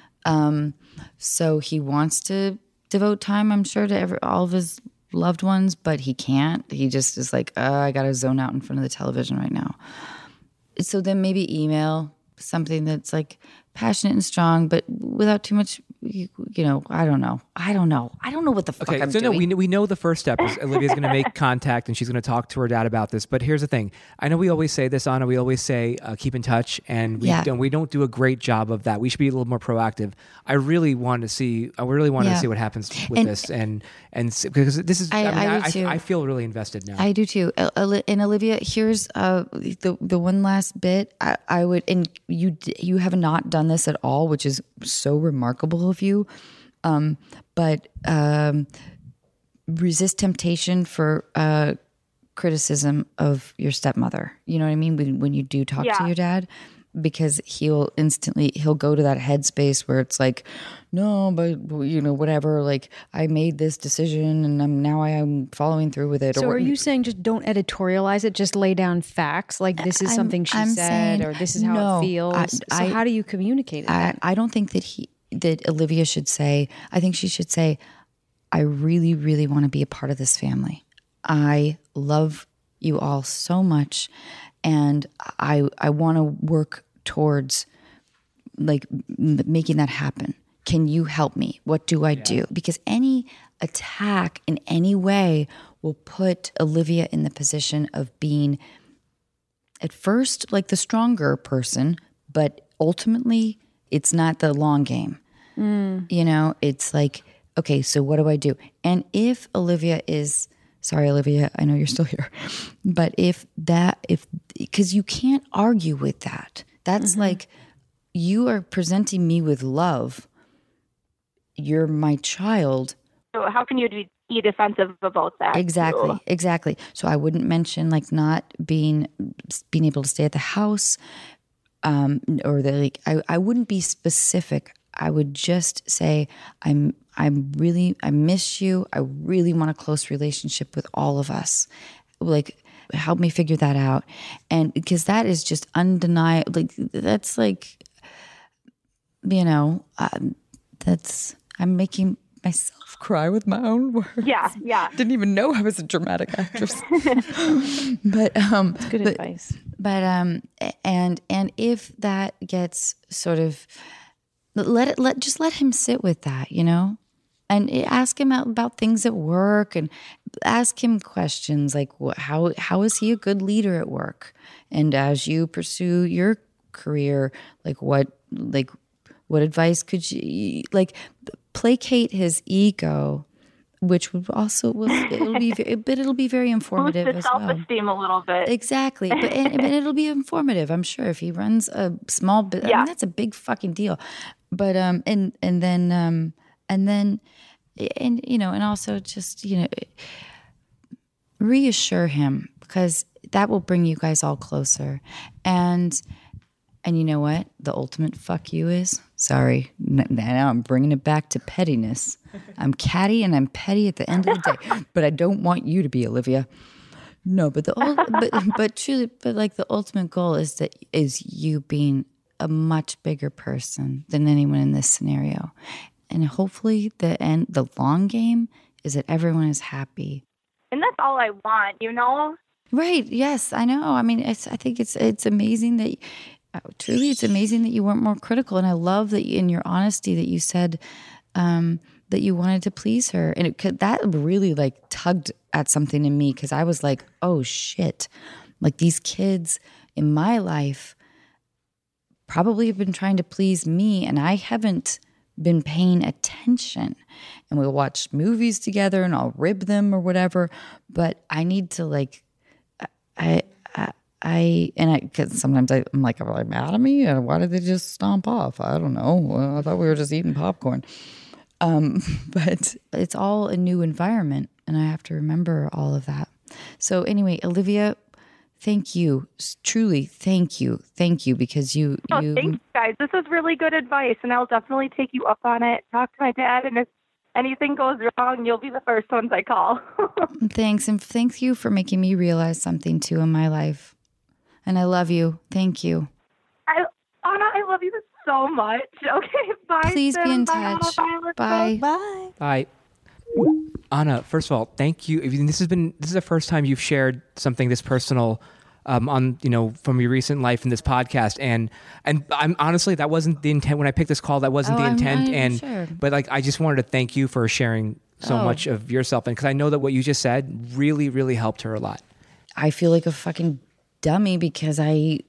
So he wants to devote time, I'm sure, to all of his loved ones, but he can't. He just is like, I got to zone out in front of the television right now. So then maybe email something that's like passionate and strong, but without too much, I don't know what the fuck I'm doing. We know the first step is Olivia's going to make contact and she's going to talk to her dad about this. But here's the thing. I know we always say this, Anna. We always say keep in touch, and we don't do a great job of that. We should be a little more proactive. I really want to see what happens with this, and because this is. I feel really invested now. I do too. And Olivia, here's the one last bit. I would, and you have not done done this at all, which is so remarkable of you. But resist temptation for criticism of your stepmother. You know what I mean? When you do talk to your dad, because he'll go to that headspace where it's like, no, but whatever, like I made this decision and I'm following through with it. So are you saying just don't editorialize it, just lay down facts, like this is something she said, or this is how it feels? So how do you communicate it then? I don't think that Olivia should say, I think she should say, I really, really want to be a part of this family. I love you all so much, and I want to work towards like making that happen. Can you help me? What do I do? Because any attack in any way will put Olivia in the position of being at first like the stronger person, but ultimately it's not the long game. It's like, okay, so what do I do? And if Olivia is, sorry, Olivia, I know you're still here, but because you can't argue with that. That's like, you are presenting me with love. You're my child. So how can you be defensive about that? Exactly. So I wouldn't mention like not being able to stay at the house, or I wouldn't be specific. I would just say, I miss you. I really want a close relationship with all of us. Like, help me figure that out. And because that is just undeniable. Like, that's like, I'm making myself cry with my own words. Yeah. Didn't even know I was a dramatic actress. But That's good advice. But and if that gets sort of, let him sit with that, and ask him about things at work, and ask him questions like, how is he a good leader at work? And as you pursue your career, what advice could you placate his ego, which would also it'll be very informative Boost his as well. self-esteem a little bit. Exactly, but it'll be informative. I'm sure if he runs a small business, that's a big fucking deal. But and also just reassure him, because that will bring you guys all closer. And you know what? The ultimate fuck you is, sorry, now I'm bringing it back to pettiness. I'm catty and I'm petty at the end of the day, but I don't want you to be, Olivia. No, but but truly, but like the ultimate goal is you being a much bigger person than anyone in this scenario. And hopefully the long game is that everyone is happy. And that's all I want, Right. Yes, I know. I mean, I think it's amazing that truly, it's amazing that you weren't more critical. And I love that in your honesty that you said that you wanted to please her. And that really like tugged at something in me, because I was like, oh shit, like these kids in my life probably have been trying to please me, and I haven't been paying attention. And we'll watch movies together and I'll rib them or whatever, but I need to because sometimes I'm like, are they mad at me? And why did they just stomp off? I don't know. Well, I thought we were just eating popcorn. But it's all a new environment, and I have to remember all of that. So anyway, Olivia, thank you. Truly, thank you. Thank you, because you... Thanks, guys. This is really good advice, and I'll definitely take you up on it. Talk to my dad, and if anything goes wrong, you'll be the first ones I call. Thanks, and thank you for making me realize something, too, in my life. And I love you. Thank you. Anna, I love you so much. Okay, bye. Please be in Bye, touch. Anna, Bye. Bye. Bye. Anna, first of all, thank you. This is the first time you've shared something this personal on from your recent life in this podcast, and I'm honestly, that wasn't the intent when I picked this call. That wasn't the intent, sure. But I just wanted to thank you for sharing so much of yourself, and because I know that what you just said really, really helped her a lot. I feel like a fucking dummy because it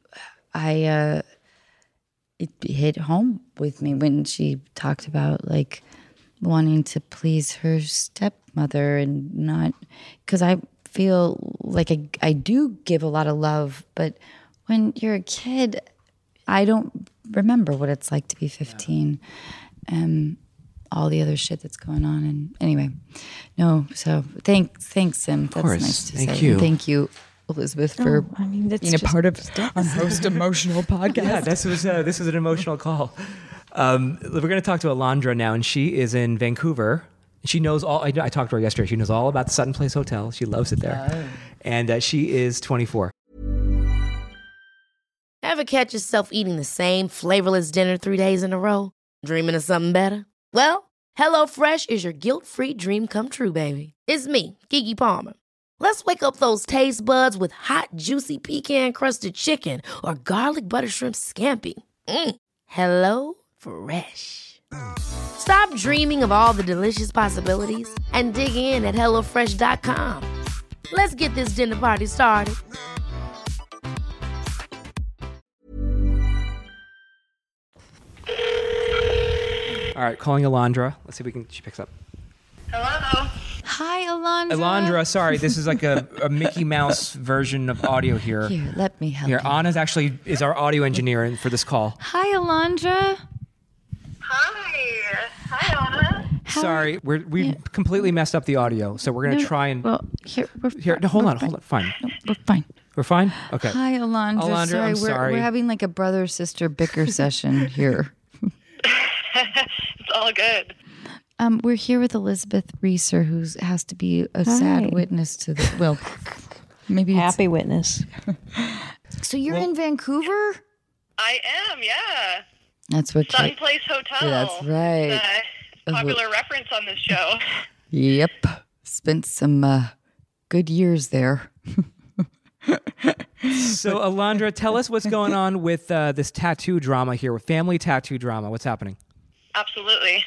hit home with me when she talked about like wanting to please her stepmother, and not because I feel like I do give a lot of love, but when you're a kid, I don't remember what it's like to be 15 and all the other shit that's going on. And anyway, no. So thanks, Sim. That's nice to say. Thank you. And thank you, Elizabeth, for being a part of our most emotional podcast. Yeah, this was an emotional call. We're going to talk to Alondra now, and she is in Vancouver. She knows all. I talked to her yesterday. She knows all about the Sutton Place Hotel. She loves it there, and she is 24. Ever catch yourself eating the same flavorless dinner 3 days in a row? Dreaming of something better? Well, HelloFresh is your guilt-free dream come true, baby. It's me, Keke Palmer. Let's wake up those taste buds with hot, juicy pecan-crusted chicken or garlic butter shrimp scampi. Hello Fresh. Stop dreaming of all the delicious possibilities and dig in at HelloFresh.com. Let's get this dinner party started. All right, calling Alondra. Let's see if she picks up. Hello. Hi, Alondra. Alondra, sorry, this is like a Mickey Mouse version of audio here. Here, let me help Here, you. Anna's actually is our audio engineer for this call. Hi, Alondra. Hi, Anna. Sorry, we completely messed up the audio, so we're gonna try and. Well, Hold on. Fine. No, we're fine. We're fine. Okay. Hi, Alondra. Alondra, I'm sorry. We're having like a brother-sister bicker session here. It's all good. We're here with Elizabeth Reeser, who has to be a sad witness to the. Well, maybe Happy witness. So you're in Vancouver? I am, yeah. That's what. Sutton Place Hotel. That's right. Popular reference on this show. Yep. Spent some good years there. So, Alondra, tell us what's going on with this tattoo drama here, with family tattoo drama. What's happening? Absolutely.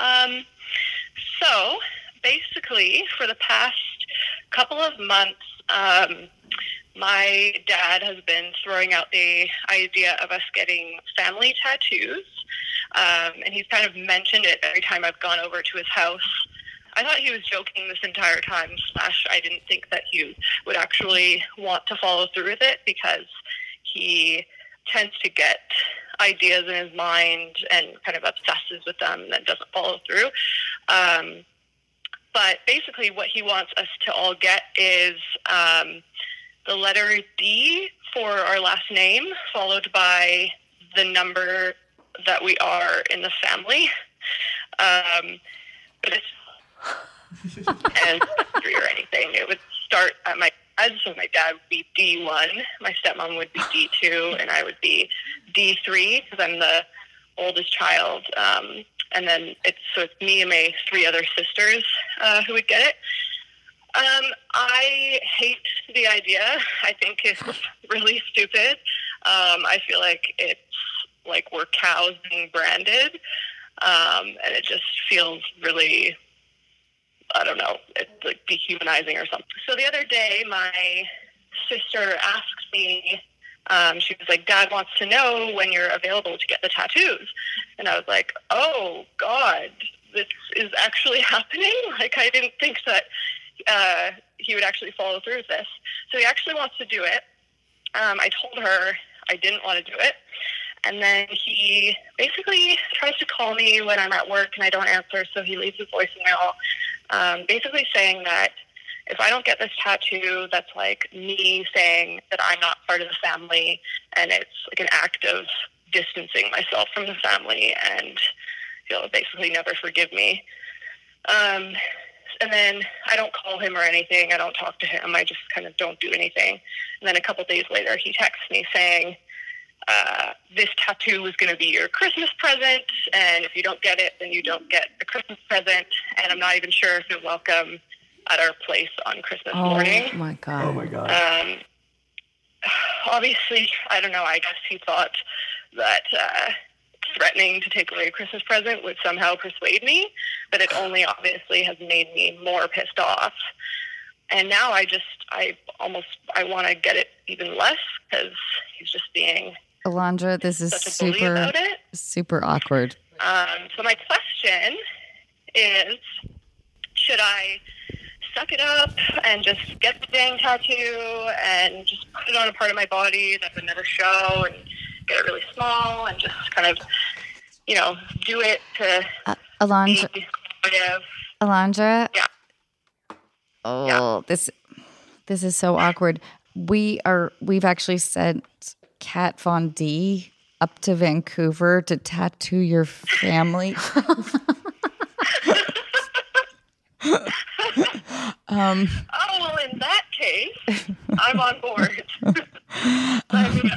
So, basically, for the past couple of months, my dad has been throwing out the idea of us getting family tattoos. And he's kind of mentioned it every time I've gone over to his house. I thought he was joking this entire time, / I didn't think that he would actually want to follow through with it, because he tends to get ideas in his mind and kind of obsesses with them and then doesn't follow through. But basically what he wants us to all get is the letter D for our last name, followed by the number that we are in the family. But it's and or anything. It would start at my dad, so my dad would be D1, my stepmom would be D2, and I would be D3 because I'm the oldest child. And then it's me and my 3 other sisters who would get it. I hate the idea. I think it's really stupid. I feel like it's like we're cows being branded, and it just feels really, I don't know, it's like dehumanizing or something. So the other day, my sister asked me, she was like, Dad wants to know when you're available to get the tattoos. And I was like, oh, God, this is actually happening? Like, I didn't think that he would actually follow through with this. So he actually wants to do it. I told her I didn't want to do it. And then he basically tries to call me when I'm at work and I don't answer, so he leaves a voicemail basically saying that if I don't get this tattoo, that's like me saying that I'm not part of the family, and it's like an act of distancing myself from the family, and he'll basically never forgive me. And then I don't call him or anything. I don't talk to him. I just kind of don't do anything. And then a couple days later, he texts me saying, this tattoo is going to be your Christmas present, and if you don't get it, then you don't get a Christmas present, and I'm not even sure if you're welcome at our place on Christmas morning. Oh, my God. Oh, my God. Obviously, I don't know, I guess he thought that threatening to take away a Christmas present would somehow persuade me, but it only obviously has made me more pissed off. And now I want to get it even less, because he's just being Alondra, this is super awkward. So my question is, should I suck it up and just get the dang tattoo and just put it on a part of my body that would never show and get it really small and just kind of, do it to Alondra. be supportive. Alondra. Yeah. Oh, this is so awkward. We've actually sent Kat Von D up to Vancouver to tattoo your family. Oh, well, in that case, I'm on board. Sign me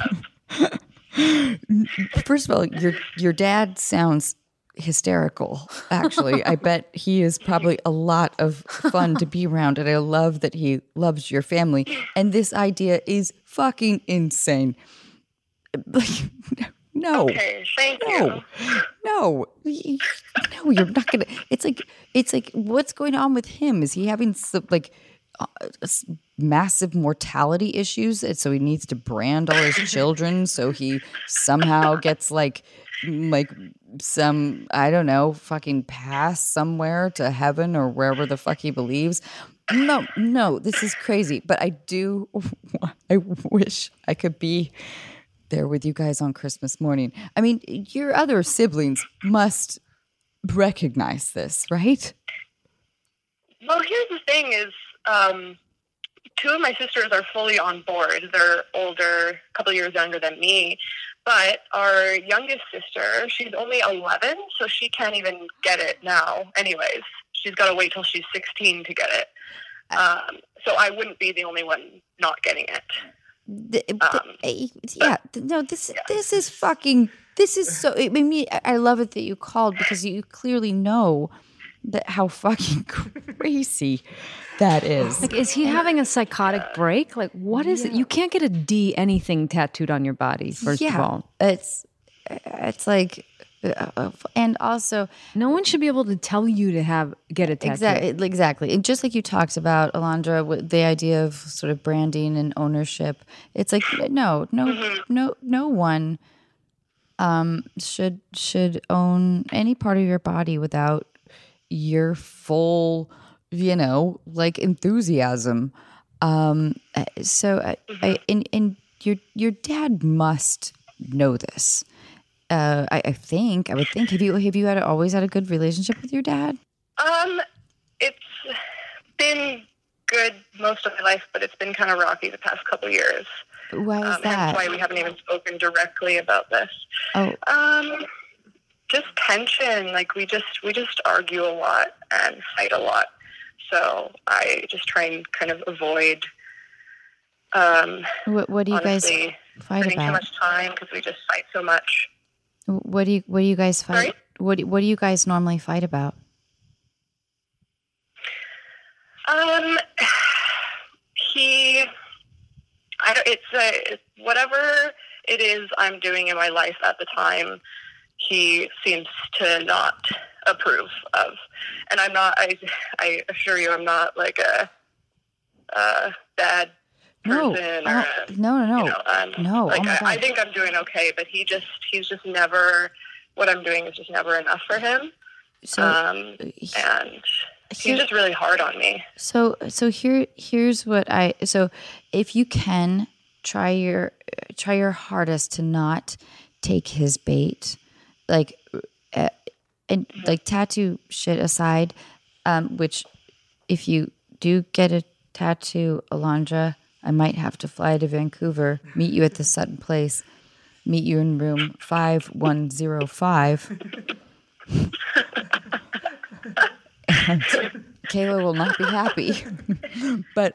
up. First of all, your dad sounds hysterical, actually. I bet he is probably a lot of fun to be around, and I love that he loves your family. And this idea is fucking insane. Like, no. Okay, thank you. No, you're not gonna. It's like, what's going on with him? Is he having some, massive mortality issues, and so he needs to brand all his children, so he somehow gets like some, I don't know, fucking pass somewhere to heaven or wherever the fuck he believes. No, this is crazy. But I wish I could be there with you guys on Christmas morning. I mean, your other siblings must recognize this, right? Well, here's the thing is, two of my sisters are fully on board. They're older, a couple of years younger than me. But our youngest sister, she's only 11, so she can't even get it now. Anyways, she's got to wait till she's 16 to get it. So I wouldn't be the only one not getting it. This is fucking. This is so. I mean, I love it that you called because you clearly know that how fucking crazy that is. Like, is he having a psychotic break? Like, what is it? You can't get a D anything tattooed on your body. First of all, it's like, and also, no one should be able to tell you to get a tattoo. Exactly. And just like you talked about, Alondra, with the idea of sort of branding and ownership, it's like no one should own any part of your body without your full, enthusiasm. So and your dad must know this. I would think. Have you always had a good relationship with your dad? It's been good most of my life, but it's been kind of rocky the past couple of years. Why is that? That's why we haven't even spoken directly about this. Oh. Just tension. Like we just argue a lot and fight a lot. So I just try and kind of avoid. What do you guys fight about? Too much time because we just fight so much. What do you guys fight? Sorry? What do you guys normally fight about? It's whatever it is I'm doing in my life at the time, he seems to not approve of. And I'm not, I assure you, I'm not like a bad person. No. No. Like, oh my God. I think I'm doing okay, but he's just never, what I'm doing is just never enough for him. So, and he's just really hard on me. So here's what so if you can try your hardest to not take his bait, like, and like tattoo shit aside, which if you do get a tattoo, Alondra, I might have to fly to Vancouver, meet you at the Sutton Place, meet you in room 5105. And Kayla will not be happy. but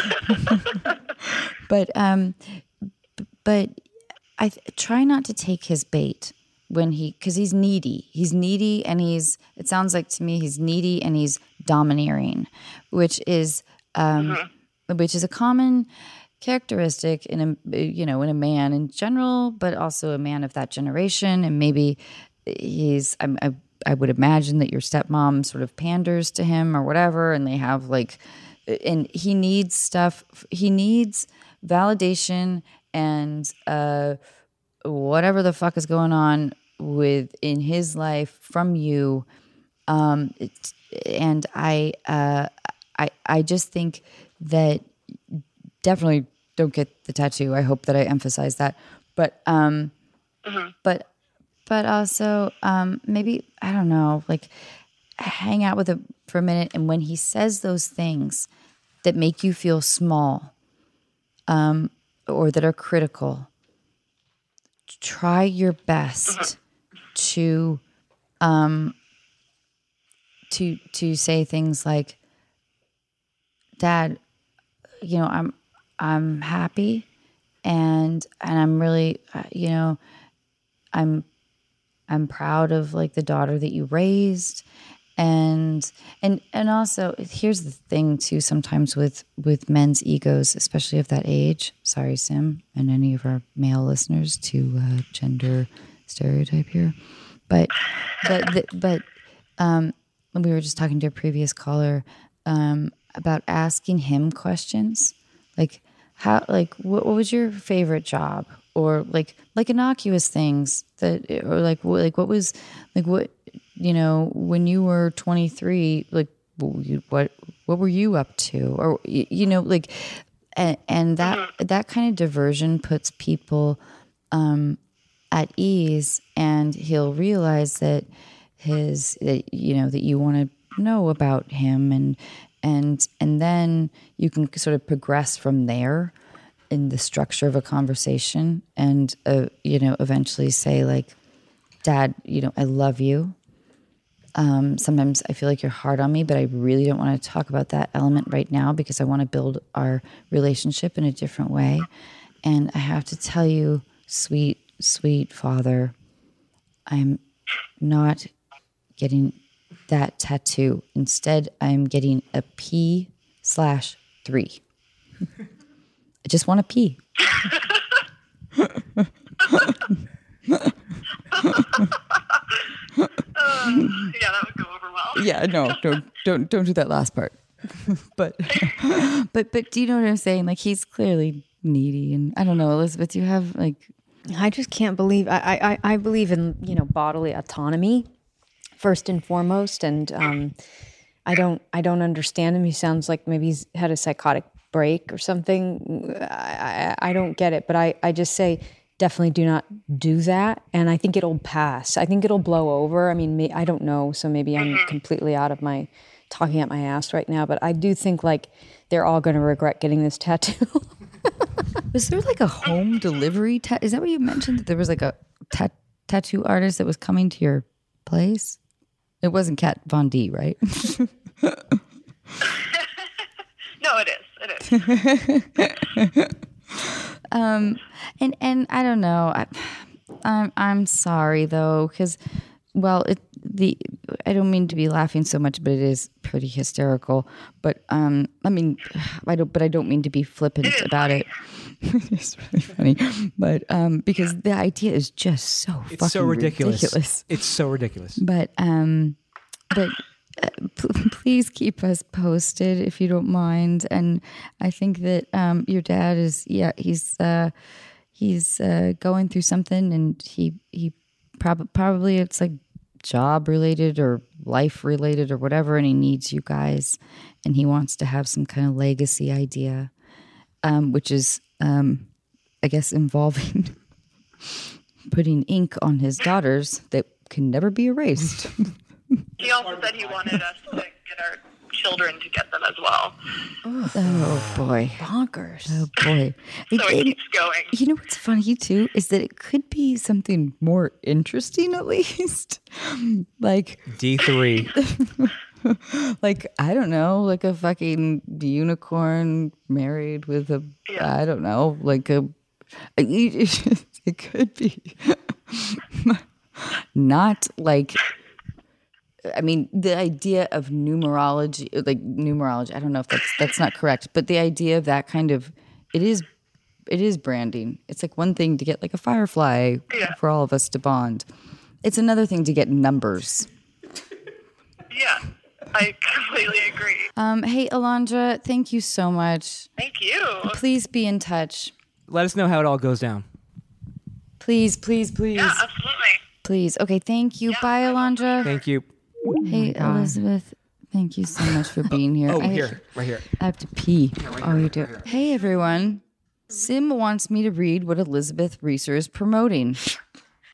I try not to take his bait because he's needy. He's needy, and it sounds like to me he's needy and he's domineering, which is a common characteristic in a man in general, but also a man of that generation. And maybe I would imagine that your stepmom sort of panders to him or whatever, and they have and he needs stuff. He needs validation and whatever the fuck is going on in his life from you. And I just think that definitely don't get the tattoo. I hope that I emphasize that. But but also maybe, I don't know, like hang out with him for a minute. And when he says those things that make you feel small, or that are critical, try your best to say things like, Dad, you know, I'm happy, and I'm really, you know, I'm proud of like the daughter that you raised, and also here's the thing too. Sometimes with men's egos, especially of that age. Sorry, Sim, and any of our male listeners to gender stereotype here, but we were just talking to a previous caller about asking him questions like how, like what was your favorite job, or like innocuous things that, or like what was like, what, you know, when you were 23, like what were you up to, or you know, like and that kind of diversion puts people at ease, and he'll realize that you know, that you want to know about him, and then you can sort of progress from there in the structure of a conversation, and you know, eventually say like, Dad, you know, I love you. Sometimes I feel like you're hard on me, but I really don't want to talk about that element right now because I want to build our relationship in a different way. And I have to tell you, sweet father, I'm not getting that tattoo. Instead, I'm getting a P/3. I just want to pee. Yeah, that would go over well. Yeah, no, don't do that last part. but do you know what I'm saying? Like, he's clearly needy, and I don't know, Elizabeth, do you have like? I just can't believe I believe in, you know, bodily autonomy first and foremost, and I don't understand him. He sounds like maybe he's had a psychotic break or something. I don't get it, but I just say definitely do not do that, and I think it'll pass. I think it'll blow over. I mean, I don't know, so maybe I'm completely out of my talking at my ass right now, but I do think like they're all going to regret getting this tattoo. Was there like a home delivery? Is that what you mentioned? That there was like a tattoo artist that was coming to your place? It wasn't Kat Von D, right? No, it is. And I don't know. I'm sorry though, because I don't mean to be laughing so much, but it is pretty hysterical. But I mean, I don't mean to be flippant about it. It's really funny, but because the idea is just so fucking so ridiculous. It's so ridiculous. But please keep us posted if you don't mind. And I think that your dad is he's going through something, and he probably it's like job related or life related or whatever, and he needs you guys, and he wants to have some kind of legacy idea, which is I guess involving putting ink on his daughters that can never be erased. He also said he wanted us to get our children to get them as well. Oh boy. Bonkers. Oh boy. So it keeps going. You know what's funny too is that it could be something more interesting, at least. Like D3. Like, I don't know, like a fucking unicorn married with a, I don't know, like it could be not like, I mean, the idea of numerology, I don't know if that's not correct, but the idea of that kind of, it is branding. It's like one thing to get like a firefly for all of us to bond. It's another thing to get numbers. Yeah, I completely agree. Hey, Alondra, thank you so much. Thank you. Please be in touch. Let us know how it all goes down. Please. Yeah, absolutely. Please. Okay, thank you. Bye, Alondra. Thank you. Hey, Elizabeth, thank you so much for being here. Right here. I have to pee. You do. Hey, everyone. Sim wants me to read what Elizabeth Reeser is promoting.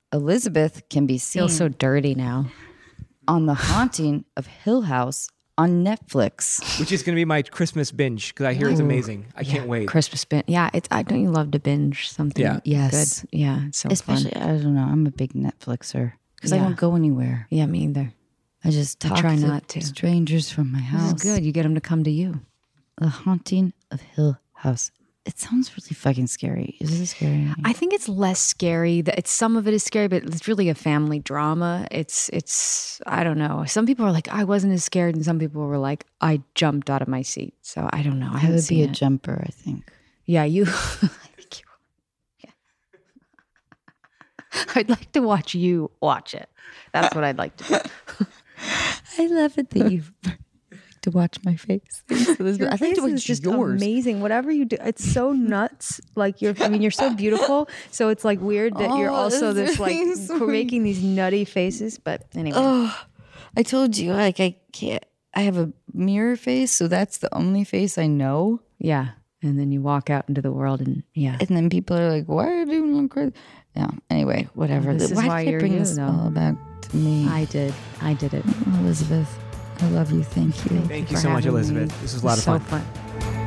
Elizabeth can be seen Feels so dirty now. on The Haunting of Hill House on Netflix. Which is going to be my Christmas binge because I hear it's amazing. I can't wait. Christmas binge. Yeah, don't you love to binge something? Yeah. Yes. Good? Yeah, it's so Especially, fun. I don't know, I'm a big Netflixer because I Yeah. don't go anywhere. Yeah, me either. I just talk try to not to. strangers from my house. This is good. You get them to come to you. The Haunting of Hill House. It sounds really fucking scary. Is it scary? I think it's less scary. Some of it is scary, but it's really a family drama. It's I don't know. Some people are like, I wasn't as scared, and some people were like, I jumped out of my seat. So I don't know. I would haven't be seen a it. jumper, I think. Yeah, you. I think you. Yeah. I'd like to watch you watch it. That's what I'd like to do. I love it that you to watch my face. Elizabeth. I think to watch just yours. amazing. Whatever you do, it's so nuts. Like you're so beautiful. So it's like weird that you're also that's this like really sweet. making these nutty faces. But anyway, Oh, I told you, like I can't. I have a mirror face, so that's the only face I know. yeah. And then you walk out into the world, and yeah. And then people are like, "Why are you doing crazy?" Yeah. Anyway, whatever. This is why why did I you're bring you, this though. all back to me? I did it. Elizabeth, I love you. Thank you. Thank you for so much, having me. Elizabeth. This was a lot of So fun. fun.